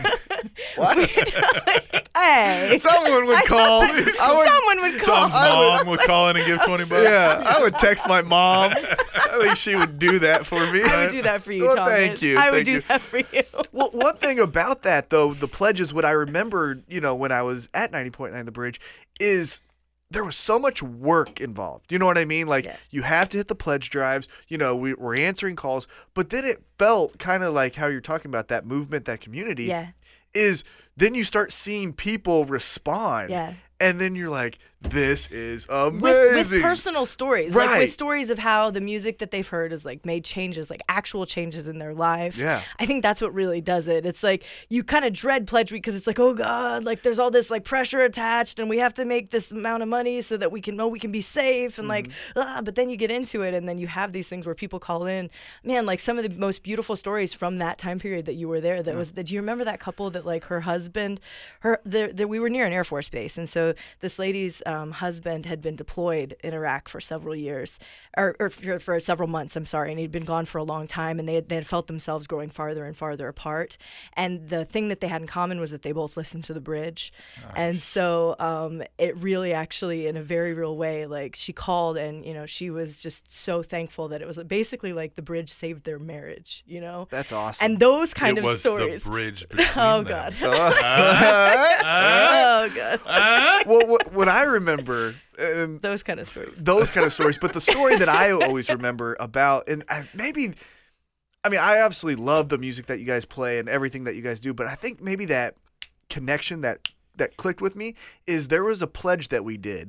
Hey. someone would call. I would, Someone would call. Tom's mom would call in and give twenty bucks. yeah, I would text my mom. I think she would do that for me. I would do that for you, Well, Thomas. thank you, I would thank do you. that for you. Well, one thing about that though, the pledges, what I remember, you know, when I was at ninety point nine The Bridge, is there was so much work involved. You know what I mean? Like Yeah. you have to hit the pledge drives. You know, we, we're answering calls, but then it felt kind of like how you're talking about that movement, that community. Yeah. Is then you start seeing people respond. Yeah. And then you're like, this is amazing. With, with personal stories, like Right. with stories of how the music that they've heard has like made changes, like actual changes in their life. Yeah. I think that's what really does it. It's like you kind of dread Pledge Week because it's like, oh God, like there's all this like pressure attached, and we have to make this amount of money so that we can know we can be safe, and like, ah, but then you get into it, and then you have these things where people call in, man, like some of the most beautiful stories from that time period that you were there. That was, that, do you remember that couple that like her husband, her, the, the, we were near an Air Force base, and so this lady's um, husband had been deployed in Iraq for several years, or, or for, for several months, I'm sorry, and he'd been gone for a long time, and they had, they had felt themselves growing farther and farther apart. And the thing that they had in common was that they both listened to The Bridge. And so um, it really actually, in a very real way, like she called and, you know, she was just so thankful that it was basically like The Bridge saved their marriage, you know? That's awesome. And those kind it of was stories. the bridge between Oh, them. God. Oh, God. well, what, what I remember, um, Those kind of stories. those kind of stories. But the story that I always remember about, and I, maybe, I mean, I absolutely love the music that you guys play and everything that you guys do. But I think maybe that connection that that clicked with me is there was a pledge that we did,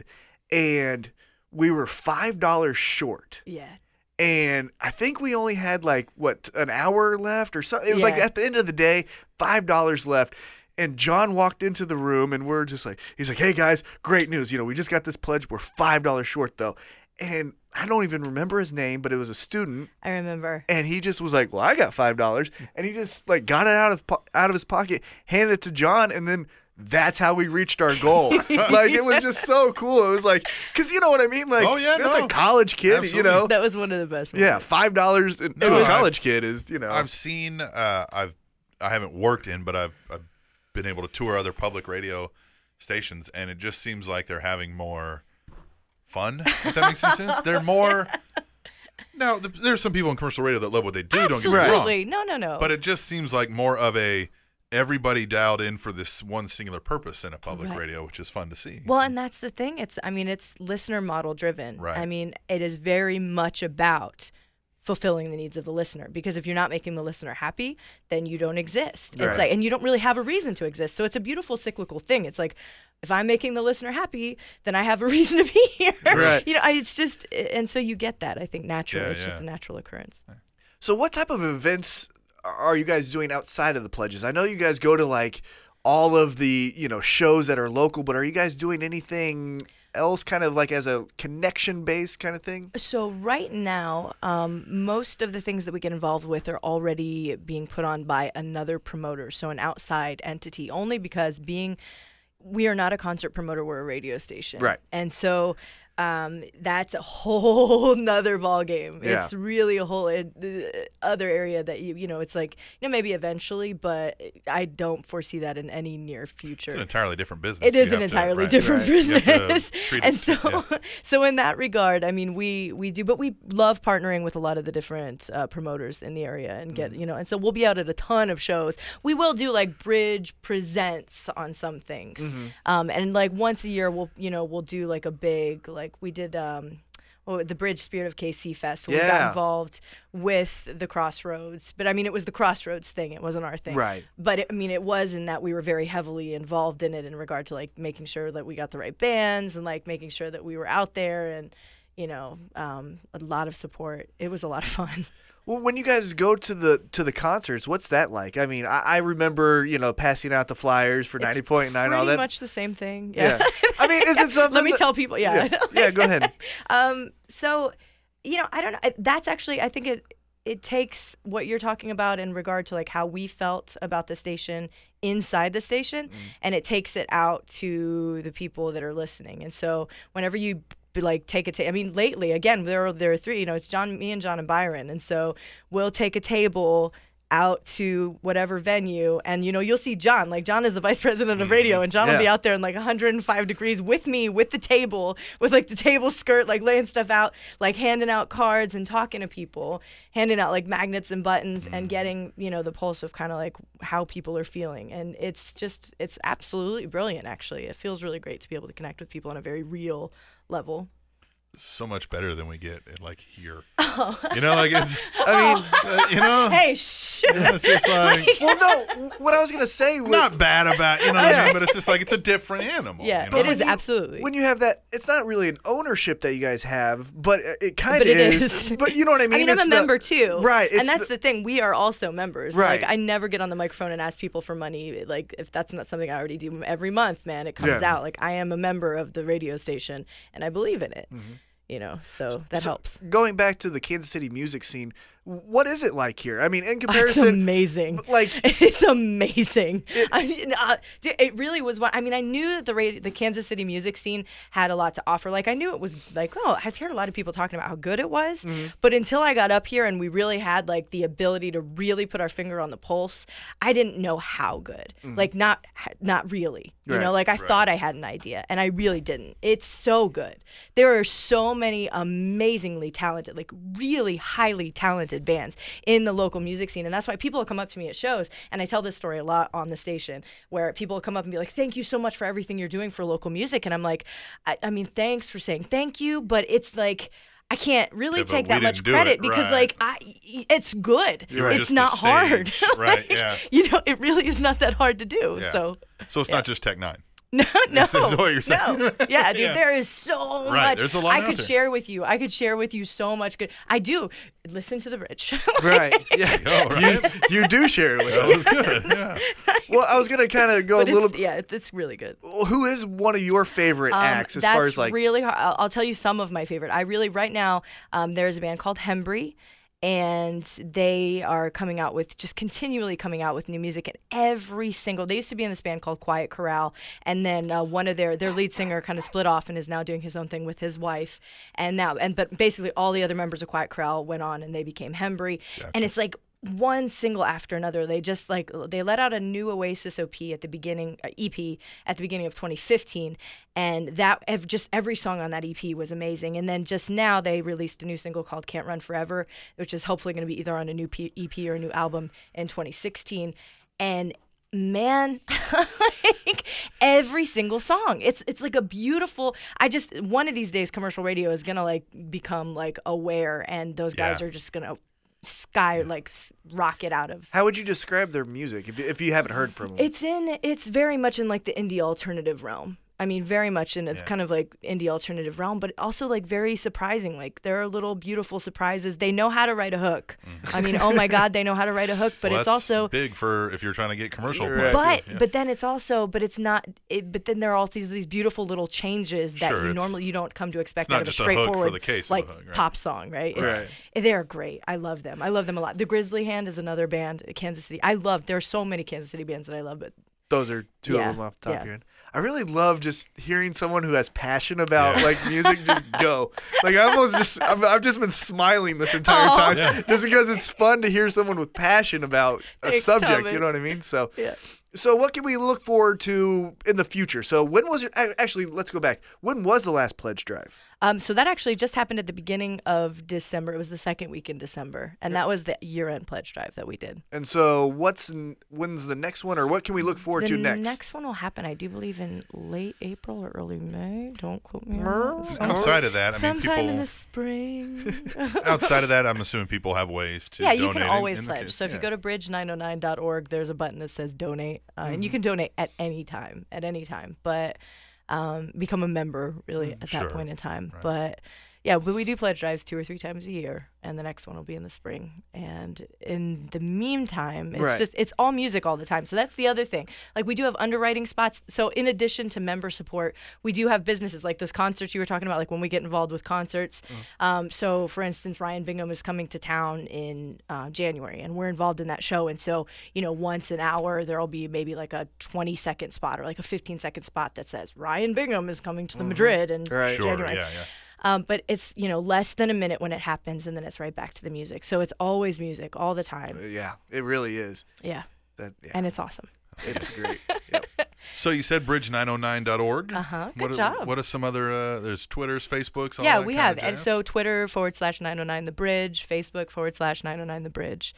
and we were five dollars short. Yeah. And I think we only had like, what, an hour left or something. It was like Yeah. at the end of the day, five dollars left. And John walked into the room and we're just like, he's like, hey guys, great news. You know, we just got this pledge. We're five dollars short though. And I don't even remember his name, but it was a student. I remember. And he just was like, well, I got five dollars. And he just like got it out of po- out of his pocket, handed it to John, and then that's how we reached our goal. Like, it was just so cool. It was like, because you know what I mean? Like, Oh, yeah, that's no. a college kid, Absolutely. you know? That was one of the best Yeah, moments. five dollars to No, a I've- college kid is, you know. I've seen. Uh, I've. I haven't worked in, but I've, I've been able to tour other public radio stations, and it just seems like they're having more fun. If that makes any sense, they're more. Now, th- there's some people in commercial radio that love what they do. Don't get me wrong. Absolutely. No, no, no. But it just seems like more of a everybody dialed in for this one singular purpose in a public Right. radio, which is fun to see. Well, and that's the thing. It's, I mean, it's listener model driven. Right. I mean, it is very much about fulfilling the needs of the listener, because if you're not making the listener happy, then you don't exist. Right. It's like, and you don't really have a reason to exist. So it's a beautiful cyclical thing. It's like, if I'm making the listener happy, then I have a reason to be here. Right. You know, I- it's just, and so you get that, I think, naturally. Yeah, it's just yeah. a natural occurrence. So what type of events are you guys doing outside of the pledges? I know you guys go to like all of the, you know, shows that are local, but are you guys doing anything else kind of like as a connection based kind of thing? So right now, um, most of the things that we get involved with are already being put on by another promoter, so an outside entity, only because being, we are not a concert promoter, we're a radio station. Right. And so um, that's a whole nother ball game. Yeah. It's really a whole uh, other area that you, you know, it's like, you know, maybe eventually, but I don't foresee that in any near future. It's an entirely different business. It is You an have to- entirely right, different right. You have to business, treat and it- so yeah. so in that regard, I mean, we we do, but we love partnering with a lot of the different uh, promoters in the area and get you know, and so we'll be out at a ton of shows. We will do like Bridge Presents on some things, um, and like once a year we'll you know we'll do like a big like we did. Um, Oh, the Bridge Spirit of K C Fest, where we Yeah. got involved with the Crossroads. But I mean, it was the Crossroads thing. It wasn't our thing. Right. But it, I mean, it was in that we were very heavily involved in it in regard to like making sure that we got the right bands and like making sure that we were out there and, you know, um, a lot of support. It was a lot of fun. Well, when you guys go to the to the concerts, what's that like? I mean, I, I remember, you know, passing out the flyers for ninety point nine, all Pretty that. much the same thing. Yeah. Yeah. I mean, is it something? Let me that- tell people. Yeah. Yeah, yeah, go ahead. Um, so, you know, I don't know. I- That's actually, I think it it takes what you're talking about in regard to like how we felt about the station inside the station, and it takes it out to the people that are listening. And so, whenever you b- like take a ta- I mean, lately again, there are there are three. You know, it's John, me, and John and Byron, and so we'll take a table out to whatever venue, and you know, you'll see John, like John is the vice president of radio, and John will be Yeah. out there in like one hundred five degrees with me, with the table, with like the table skirt, like laying stuff out, like handing out cards and talking to people, handing out like magnets and buttons, and getting, you know, the pulse of kind of like how people are feeling. And it's just, it's absolutely brilliant, actually. It feels really great to be able to connect with people on a very real level. So much better than we get at like here. Oh. You know, like it's. I mean, uh, you know. Hey, shh. It's just like. well, no. What I was gonna say was Not bad about, you know what I Yeah. mean? But it's just like, it's a different animal. Yeah, you know? it is when you- absolutely. when you have that, it's not really an ownership that you guys have, but it- it kind But of it is. is. But you know what I mean? I mean, I'm It's a the- member too. Right, it's And that's the- the, thing. We are also members. Right. Like, I never get on the microphone and ask people for money. Like, if that's not something I already do every month, man, it comes Yeah. out. Like, I am a member of the radio station and I believe in it. You know, so that So, helps. Going back to the Kansas City music scene, what is it like here? I mean, in It's comparison, amazing. like It is amazing. I mean, uh, dude, it really was one. I mean, I knew that the radio, the Kansas City music scene had a lot to offer. Like, I knew it was like, oh, I've heard a lot of people talking about how good it was. Mm-hmm. But until I got up here and we really had like the ability to really put our finger on the pulse, I didn't know how good. Like, not not really. You Mm-hmm. Right, know, like I right. thought I had an idea, and I really didn't. It's so good. There are so many amazingly talented, like really highly talented bands in the local music scene, and that's why people will come up to me at shows, and I tell this story a lot on the station, where people will come up and be like, "Thank you so much for everything you're doing for local music," and I'm like, I, I mean, thanks for saying thank you, but it's like, I can't really Yeah, but take we that much didn't do credit it, because, right. like, I, it's good. You were It's just the not hard. stage. Right, Like, yeah. You know, it really is not that hard to do. Yeah. So, So it's Yeah. not just Tech Nine. No, no, Is this what you're saying? no. Yeah, dude, Yeah. there is so Right, much. there's a lot I out could there. share with you. I could share with you so much good. I do listen to the bridge. Right. Yeah. Oh, right. You, you do share it with That us. was good. Yeah. Well, I was gonna kind of go But a little. it's, yeah, it- it's really good. Who is one of your favorite Um, acts as that's far as like? really hard. I'll, I'll tell you some of my favorite. I really right now um, there's a band called Hembry, and they are coming out with just continually coming out with new music. And every single they used to be in this band called Quiet Corral, and then uh, one of their their lead singer kind of split off and is now doing his own thing with his wife. And now and but basically all the other members of Quiet Corral went on and they became Hembry, and it's like one single after another. They just like they let out a new Oasis O P at the beginning, uh, E P at the beginning of twenty fifteen, and that ev- just every song on that E P was amazing. And then just now they released a new single called "Can't Run Forever," which is hopefully going to be either on a new P- E P or a new album in twenty sixteen. And man, like every single song, it's it's like a beautiful. I just one of these days, commercial radio is gonna like become like aware, and those guys Yeah. are just gonna sky like s- rocket out of. How would you describe their music if you, if you haven't heard from them? It's in. It's very much in like the indie alternative realm. I mean, very much in a Yeah. kind of like indie alternative realm, but also like very surprising. Like there are little beautiful surprises. They know how to write a hook. I mean, oh my God, they know how to write a hook. But Well, it's that's also, big for if you're trying to get commercial Right. play. but too. Yeah. but then it's also, but it's not. It, but then there are all these these beautiful little changes that Sure, you it's- normally you don't come to expect it's not out of a just a hook for straightforward the case of a like hook, right? pop song, right? It's, Right. They're great. I love them. I love them a lot. The Grizzly Hand is another band, Kansas City. I love. There are so many Kansas City bands that I love, but Those are two Yeah, of them off the top yeah. of your head. I really love just hearing someone who has passion about like music just go. Like I almost just I've, I've just been smiling this entire Aw. time Yeah. just because it's fun to hear someone with passion about a Thanks, subject. Thomas. You know what I mean? So yeah. so what can we look forward to in the future? So when was your a- actually let's go back. When was the last pledge drive? Um, so that actually just happened at the beginning of December. It was the second week in December, and that was the year-end pledge drive that we did. And so what's n- when's the next one, or what can we look forward the to next? next one will happen, I do believe, in late April or early May. Don't quote me. Mer- on that. Some- Outside of that, I mean, Sometime in people. the spring. Outside of that, I'm assuming people have ways to. yeah, you donate can in- always in the pledge. case- So if you yeah. go to bridge nine oh nine dot org, there's a button that says donate, uh, and you can donate at any time, at any time. But um, become a member really at that sure. point in time. Right. But yeah, but we do pledge drives two or three times a year, and the next one will be in the spring. And in the meantime, it's Right. just it's all music all the time. So that's the other thing. Like we do have underwriting spots. So in addition to member support, we do have businesses like those concerts you were talking about. Like when we get involved with concerts. Um, so for instance, Ryan Bingham is coming to town in uh, January, and we're involved in that show. And so you know, once an hour there'll be maybe like a twenty second spot or like a fifteen second spot that says Ryan Bingham is coming to the Madrid in Right. Sure, January. yeah, yeah. Um, but it's, you know, less than a minute when it happens, and then it's right back to the music. So it's always music all the time. Yeah, it really is. Yeah. That yeah, And it's awesome. it's great. Yep. So you said bridge nine oh nine dot org. Uh-huh. Good What are, job. What are some other? Uh, there's Twitters, Facebooks. All yeah, that we kind have. of And jazz? so Twitter forward slash nine oh nine the bridge, Facebook forward slash nine oh nine the bridge,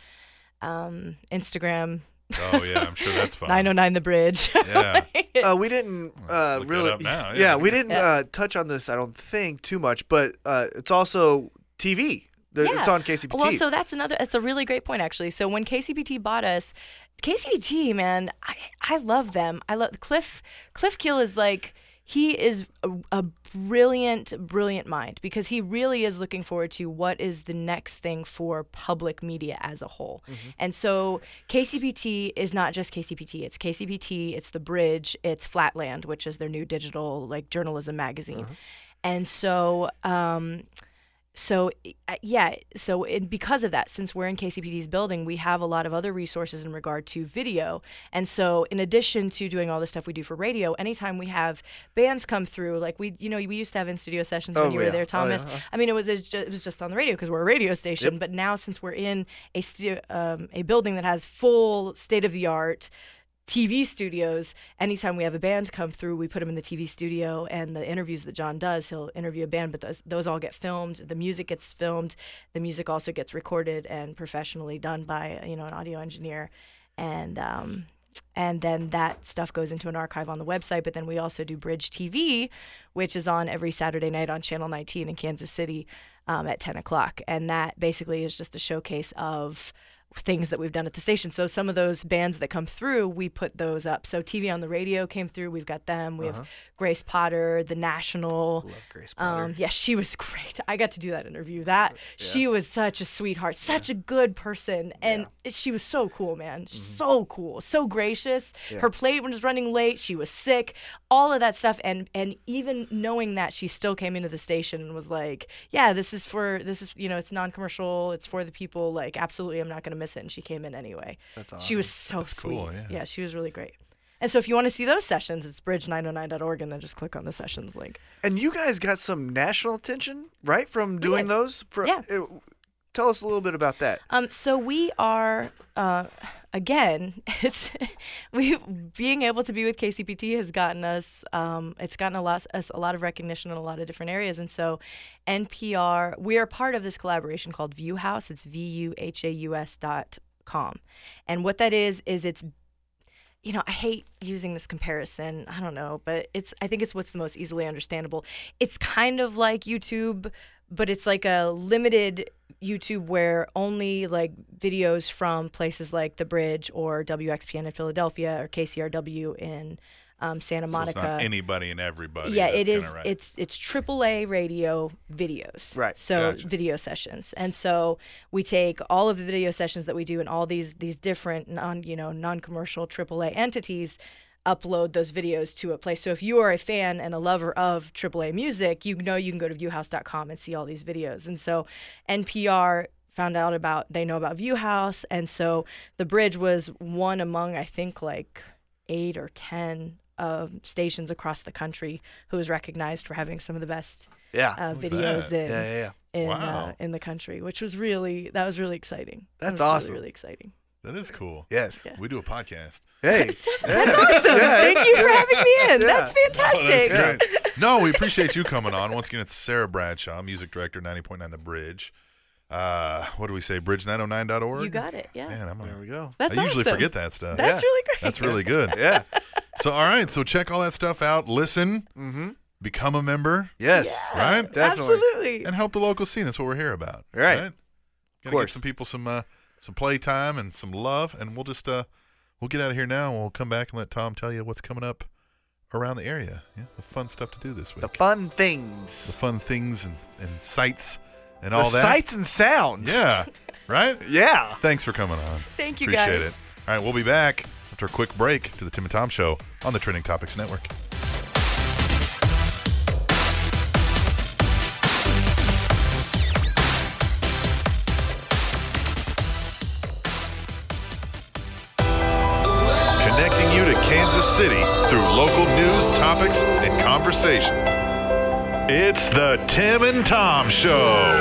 um, Instagram Oh yeah, I'm sure that's fun. nine oh nine the bridge. Yeah. Uh, we didn't uh, Look that really. up now, Yeah, yeah. we didn't Yeah. uh, touch on this. I don't think too much, but uh, it's also T V. There- It's Yeah. on K C P T. Well, so that's another. That's a really great point, actually. So when K C P T bought us, K C P T, man, I I love them. I love Cliff. Cliff Keel is like he is a, a brilliant, brilliant mind because he really is looking forward to what is the next thing for public media as a whole. And so K C P T is not just K C P T. It's K C P T. It's The Bridge. It's Flatland, which is their new digital like journalism magazine. And so. Um, So uh, yeah, so it, because of that, since we're in K C P T's building, we have a lot of other resources in regard to video. And so in addition to doing all the stuff we do for radio, anytime we have bands come through, like we, you know, we used to have in studio sessions when Oh, you were yeah. there, Oh, Thomas. yeah. I mean, it was it was just on the radio because we're a radio station. Yep. But now since we're in a studio, um, a building that has full state of the art T V studios, anytime we have a band come through, we put them in the T V studio, and the interviews that John does, he'll interview a band, but those, those all get filmed. The music gets filmed. The music also gets recorded and professionally done by, you know, an audio engineer. And um, and then that stuff goes into an archive on the website. But then we also do Bridge T V, which is on every Saturday night on Channel nineteen in Kansas City um, at ten o'clock. And that basically is just a showcase of things that we've done at the station. So some of those bands that come through, we put those up. So T V on the Radio came through. We've got them. We Uh-huh. have Grace Potter, The National. Love Grace Potter. Um, yeah, she was great. I got to do that interview. That she was such a sweetheart, such a good person, and she was so cool, man. So cool, so gracious. Yeah. Her plate was running late. She was sick. All of that stuff, and and even knowing that, she still came into the station and was like, "Yeah, this is for this is you know, it's non-commercial. It's for the people. Like, absolutely, I'm not gonna miss it." And she came in anyway. That's She awesome. was so That's sweet. cool, yeah. yeah, she was really great. And so if you want to see those sessions, it's bridge nine oh nine dot org, and then just click on the sessions link. And you guys got some national attention, right, from doing did. those? For, Yeah. uh, tell us a little bit about that. Um, so we are, uh, again, it's we being able to be with K C P T has gotten us, um, it's gotten a lot, us a lot of recognition in a lot of different areas, and so N P R, we are part of this collaboration called View House. It's V U H A U S dot com, and what that is is it's, you know, I hate using this comparison. I don't know, but it's I think it's what's the most easily understandable. It's kind of like YouTube, but it's like a limited YouTube where only like videos from places like The Bridge or W X P N in Philadelphia or K C R W in um, Santa So Monica. it's not anybody and everybody. Yeah, that's it is. kinda right. It's it's triple A radio videos. Right, So gotcha. video sessions, and so we take all of the video sessions that we do and all these these different non you know non commercial triple A entities, upload those videos to a place. So if you are a fan and a lover of triple A music, you know you can go to view house dot com and see all these videos. And so N P R found out about they know about View House, and so The Bridge was one among I think like eight or ten uh, stations across the country who was recognized for having some of the best Yeah. uh, Look at videos that. in yeah, yeah, yeah. in Wow. uh, in the country, which was really that was really exciting. That That's was really, awesome. Really exciting. That is cool. Yes. Yeah. We do a podcast. Hey. That's awesome. Thank you for having me in. Yeah. That's fantastic. Oh, that's great. No, we appreciate you coming on. Once again, it's Sarah Bradshaw, music director, ninety point nine The Bridge. Uh, what do we say? bridge nine oh nine dot org? You got it. Yeah. Man, I'm There gonna, we go. That's I usually awesome. forget that stuff. That's Yeah. really great. That's really good. Yeah. So, all right. So, check all that stuff out. Listen, Mm-hmm. become a member, Yes. Yeah, Right? Definitely. Absolutely. and help the local scene. That's what we're here about. Right. Gotta give course. some people some uh, some playtime and some love, and we'll just uh, we'll get out of here now. And we'll come back and let Tom tell you what's coming up around the area. Yeah, the fun stuff to do this week. The fun the things. fun things and, and sights and The all that. sights and sounds. Yeah. Right? Yeah. Thanks for coming on. Thank you, Appreciate guys. it. All right, we'll be back after a quick break to the Tim and Tom Show on the Trending Topics Network. Connecting you to Kansas City through local news, topics, and conversations. It's the Tim and Tom Show.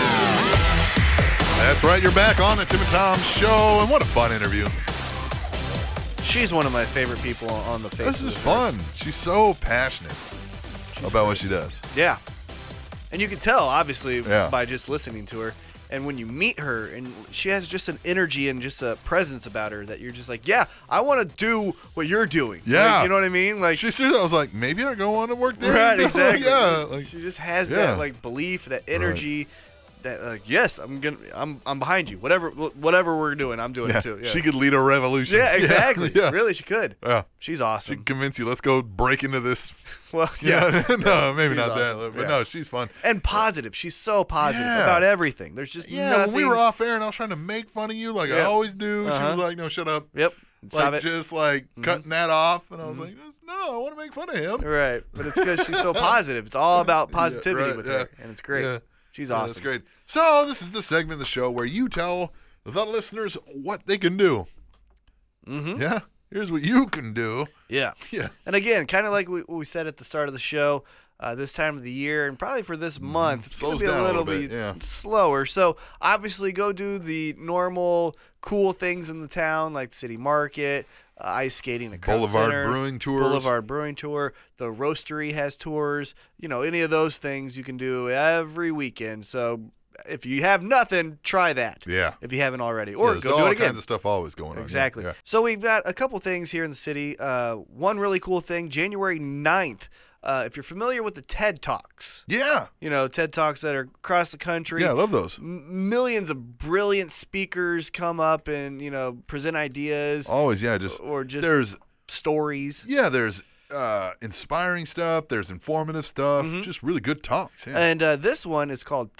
That's right, you're back on the Tim and Tom Show, and what a fun interview. She's one of my favorite people on the face This of is this fun. She's so passionate about what she does. earth. Yeah. And you can tell, obviously, Yeah. by just listening to her. And when you meet her, and she has just an energy and just a presence about her that you're just like, yeah, I want to do what you're doing. Yeah. Like, you know what I mean? Like, She seriously, I was like, maybe I go on to work there. right, exactly. yeah. Like, she just has yeah. that like belief, that energy, that like, yes, I'm gonna, I'm, I'm behind you. Whatever, whatever we're doing, I'm doing yeah, it too. Yeah. she could lead a revolution. Yeah, exactly. Yeah. Really, she could. Yeah. She's She awesome. could convince you, let's go break into this. Well, Yeah. yeah. no, maybe She's not that. awesome. But Yeah. no, she's fun. And positive. She's so positive Yeah. about everything. There's just Yeah, nothing. when we were off air and I was trying to make fun of you like I Yeah. always do, she Uh-huh. was like, no, shut up. Yep. Stop Like, it. just like Mhm. cutting that off. And I was like, no, I want to make fun of him. Right. But it's because she's so positive. It's all about positivity right, with yeah. her, and it's great. Yeah. She's Yeah, awesome. That's great. So this is the segment of the show where you tell the listeners what they can do. Mm-hmm. Yeah. Here's what you can do. Yeah. Yeah. And again, kind of like we, what we said at the start of the show, uh, this time of the year, and probably for this month, it's going Slows to be a down a little, little bit bit, yeah. slower. So obviously, go do the normal cool things in the town, like the city market, uh, ice skating at Crown Boulevard Center, Brewing Tours. Boulevard Brewing Tour. The Roastery has tours. You know, any of those things you can do every weekend. So if you have nothing, try that. Yeah. If you haven't already, Yeah, or there's go all do it again. kinds of stuff always going on. yeah, Exactly. Yeah. So we've got a couple things here in the city. Uh, one really cool thing, January ninth, uh, if you're familiar with the TED Talks, Yeah. you know, TED Talks that are across the country. Yeah, I love those. M- millions of brilliant speakers come up and, you know, present ideas Always, yeah. Just or just there's stories. yeah, there's uh, inspiring stuff. There's informative stuff. Mhm. Just really good talks. Yeah. And uh, this one is called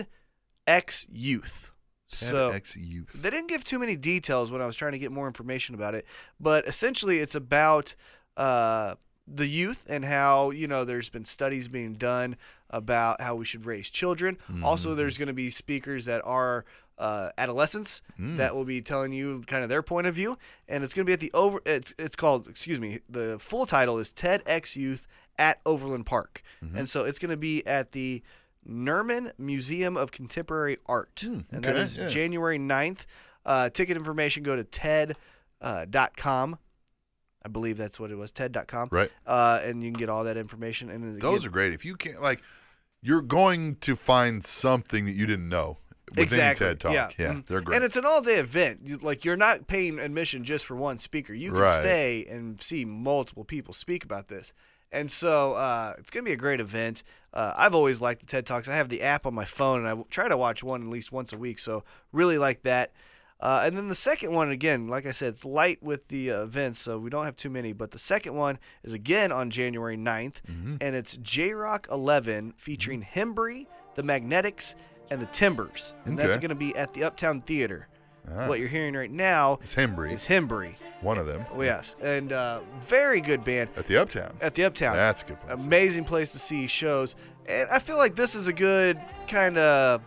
TEDx Youth. So TEDx Youth. they didn't give too many details when I was trying to get more information about it, but essentially it's about uh, the youth and how, you know, there's been studies being done about how we should raise children. Also, there's going to be speakers that are uh, adolescents that will be telling you kind of their point of view, and it's going to be at the over. It's it's called, excuse me, the full title is TEDx Youth at Overland Park, and so it's going to be at the Nerman Museum of Contemporary Art, and that okay, is yeah. January ninth. Uh, ticket information, go to ted dot com. I believe that's what it was, ted dot com. Right. Uh, and you can get all that information. And then Those again- are great. If you can't, like, you're going to find something that you didn't know within exactly. TED Talk. Yeah, Yeah, Mhm. they're great. And it's an all-day event. You, like, you're not paying admission just for one speaker. You can Right. stay and see multiple people speak about this. And so uh, it's going to be a great event. Uh, I've always liked the TED Talks. I have the app on my phone, and I w- try to watch one at least once a week. So really like that. Uh, and then the second one, again, like I said, it's light with the uh, events, so we don't have too many. But the second one is again on January ninth, and it's J-Rock eleven featuring Hembry, the Magnetics, and the Timbers. And that's Okay. going to be at the Uptown Theater. Ah, What you're hearing right now it's Hembry, is Hembry. one of them. Oh, yes, and uh, very good band At the Uptown. at the Uptown. That's a good place. Amazing place to see shows. And I feel like this is a good kind of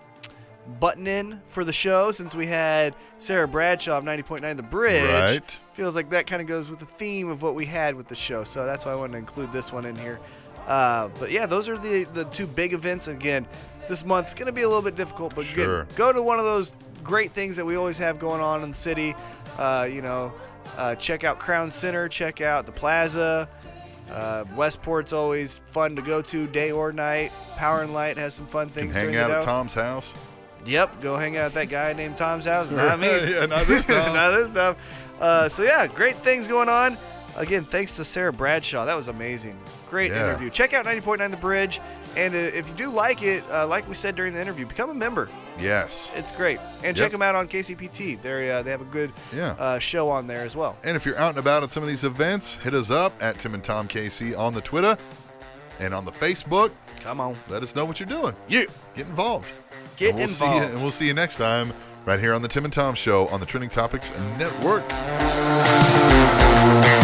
button in for the show since we had Sarah Bradshaw of ninety point nine The Bridge. Right. Feels like that kind of goes with the theme of what we had with the show. So that's why I wanted to include this one in here. Uh, but yeah, those are the, the two big events. Again, this month's going to be a little bit difficult, but Sure. again, go to one of those great things that we always have going on in the city. Uh, you know, uh, check out Crown Center, check out the Plaza. Uh, Westport's always fun to go to, day or night. Power and Light has some fun Can things. hang during out the at day. Tom's house. Yep, go hang out at that guy named Tom's house. Not me. Yeah, not this time. Not this time. Uh, so yeah, great things going on. Again, thanks to Sarah Bradshaw. That was amazing. Great Yeah. interview. Check out ninety point nine The Bridge. And uh, if you do like it, uh, like we said during the interview, become a member. Yes. It's great. And Yep. check them out on K C P T. They uh, they have a good Yeah. uh, show on there as well. And if you're out and about at some of these events, hit us up at Tim and Tom K C on the Twitter and on the Facebook. Come on. Let us know what you're doing. Yeah. Get involved. Get and we'll See involved. you, and we'll see you next time right here on the Tim and Tom Show on the Trending Topics Network.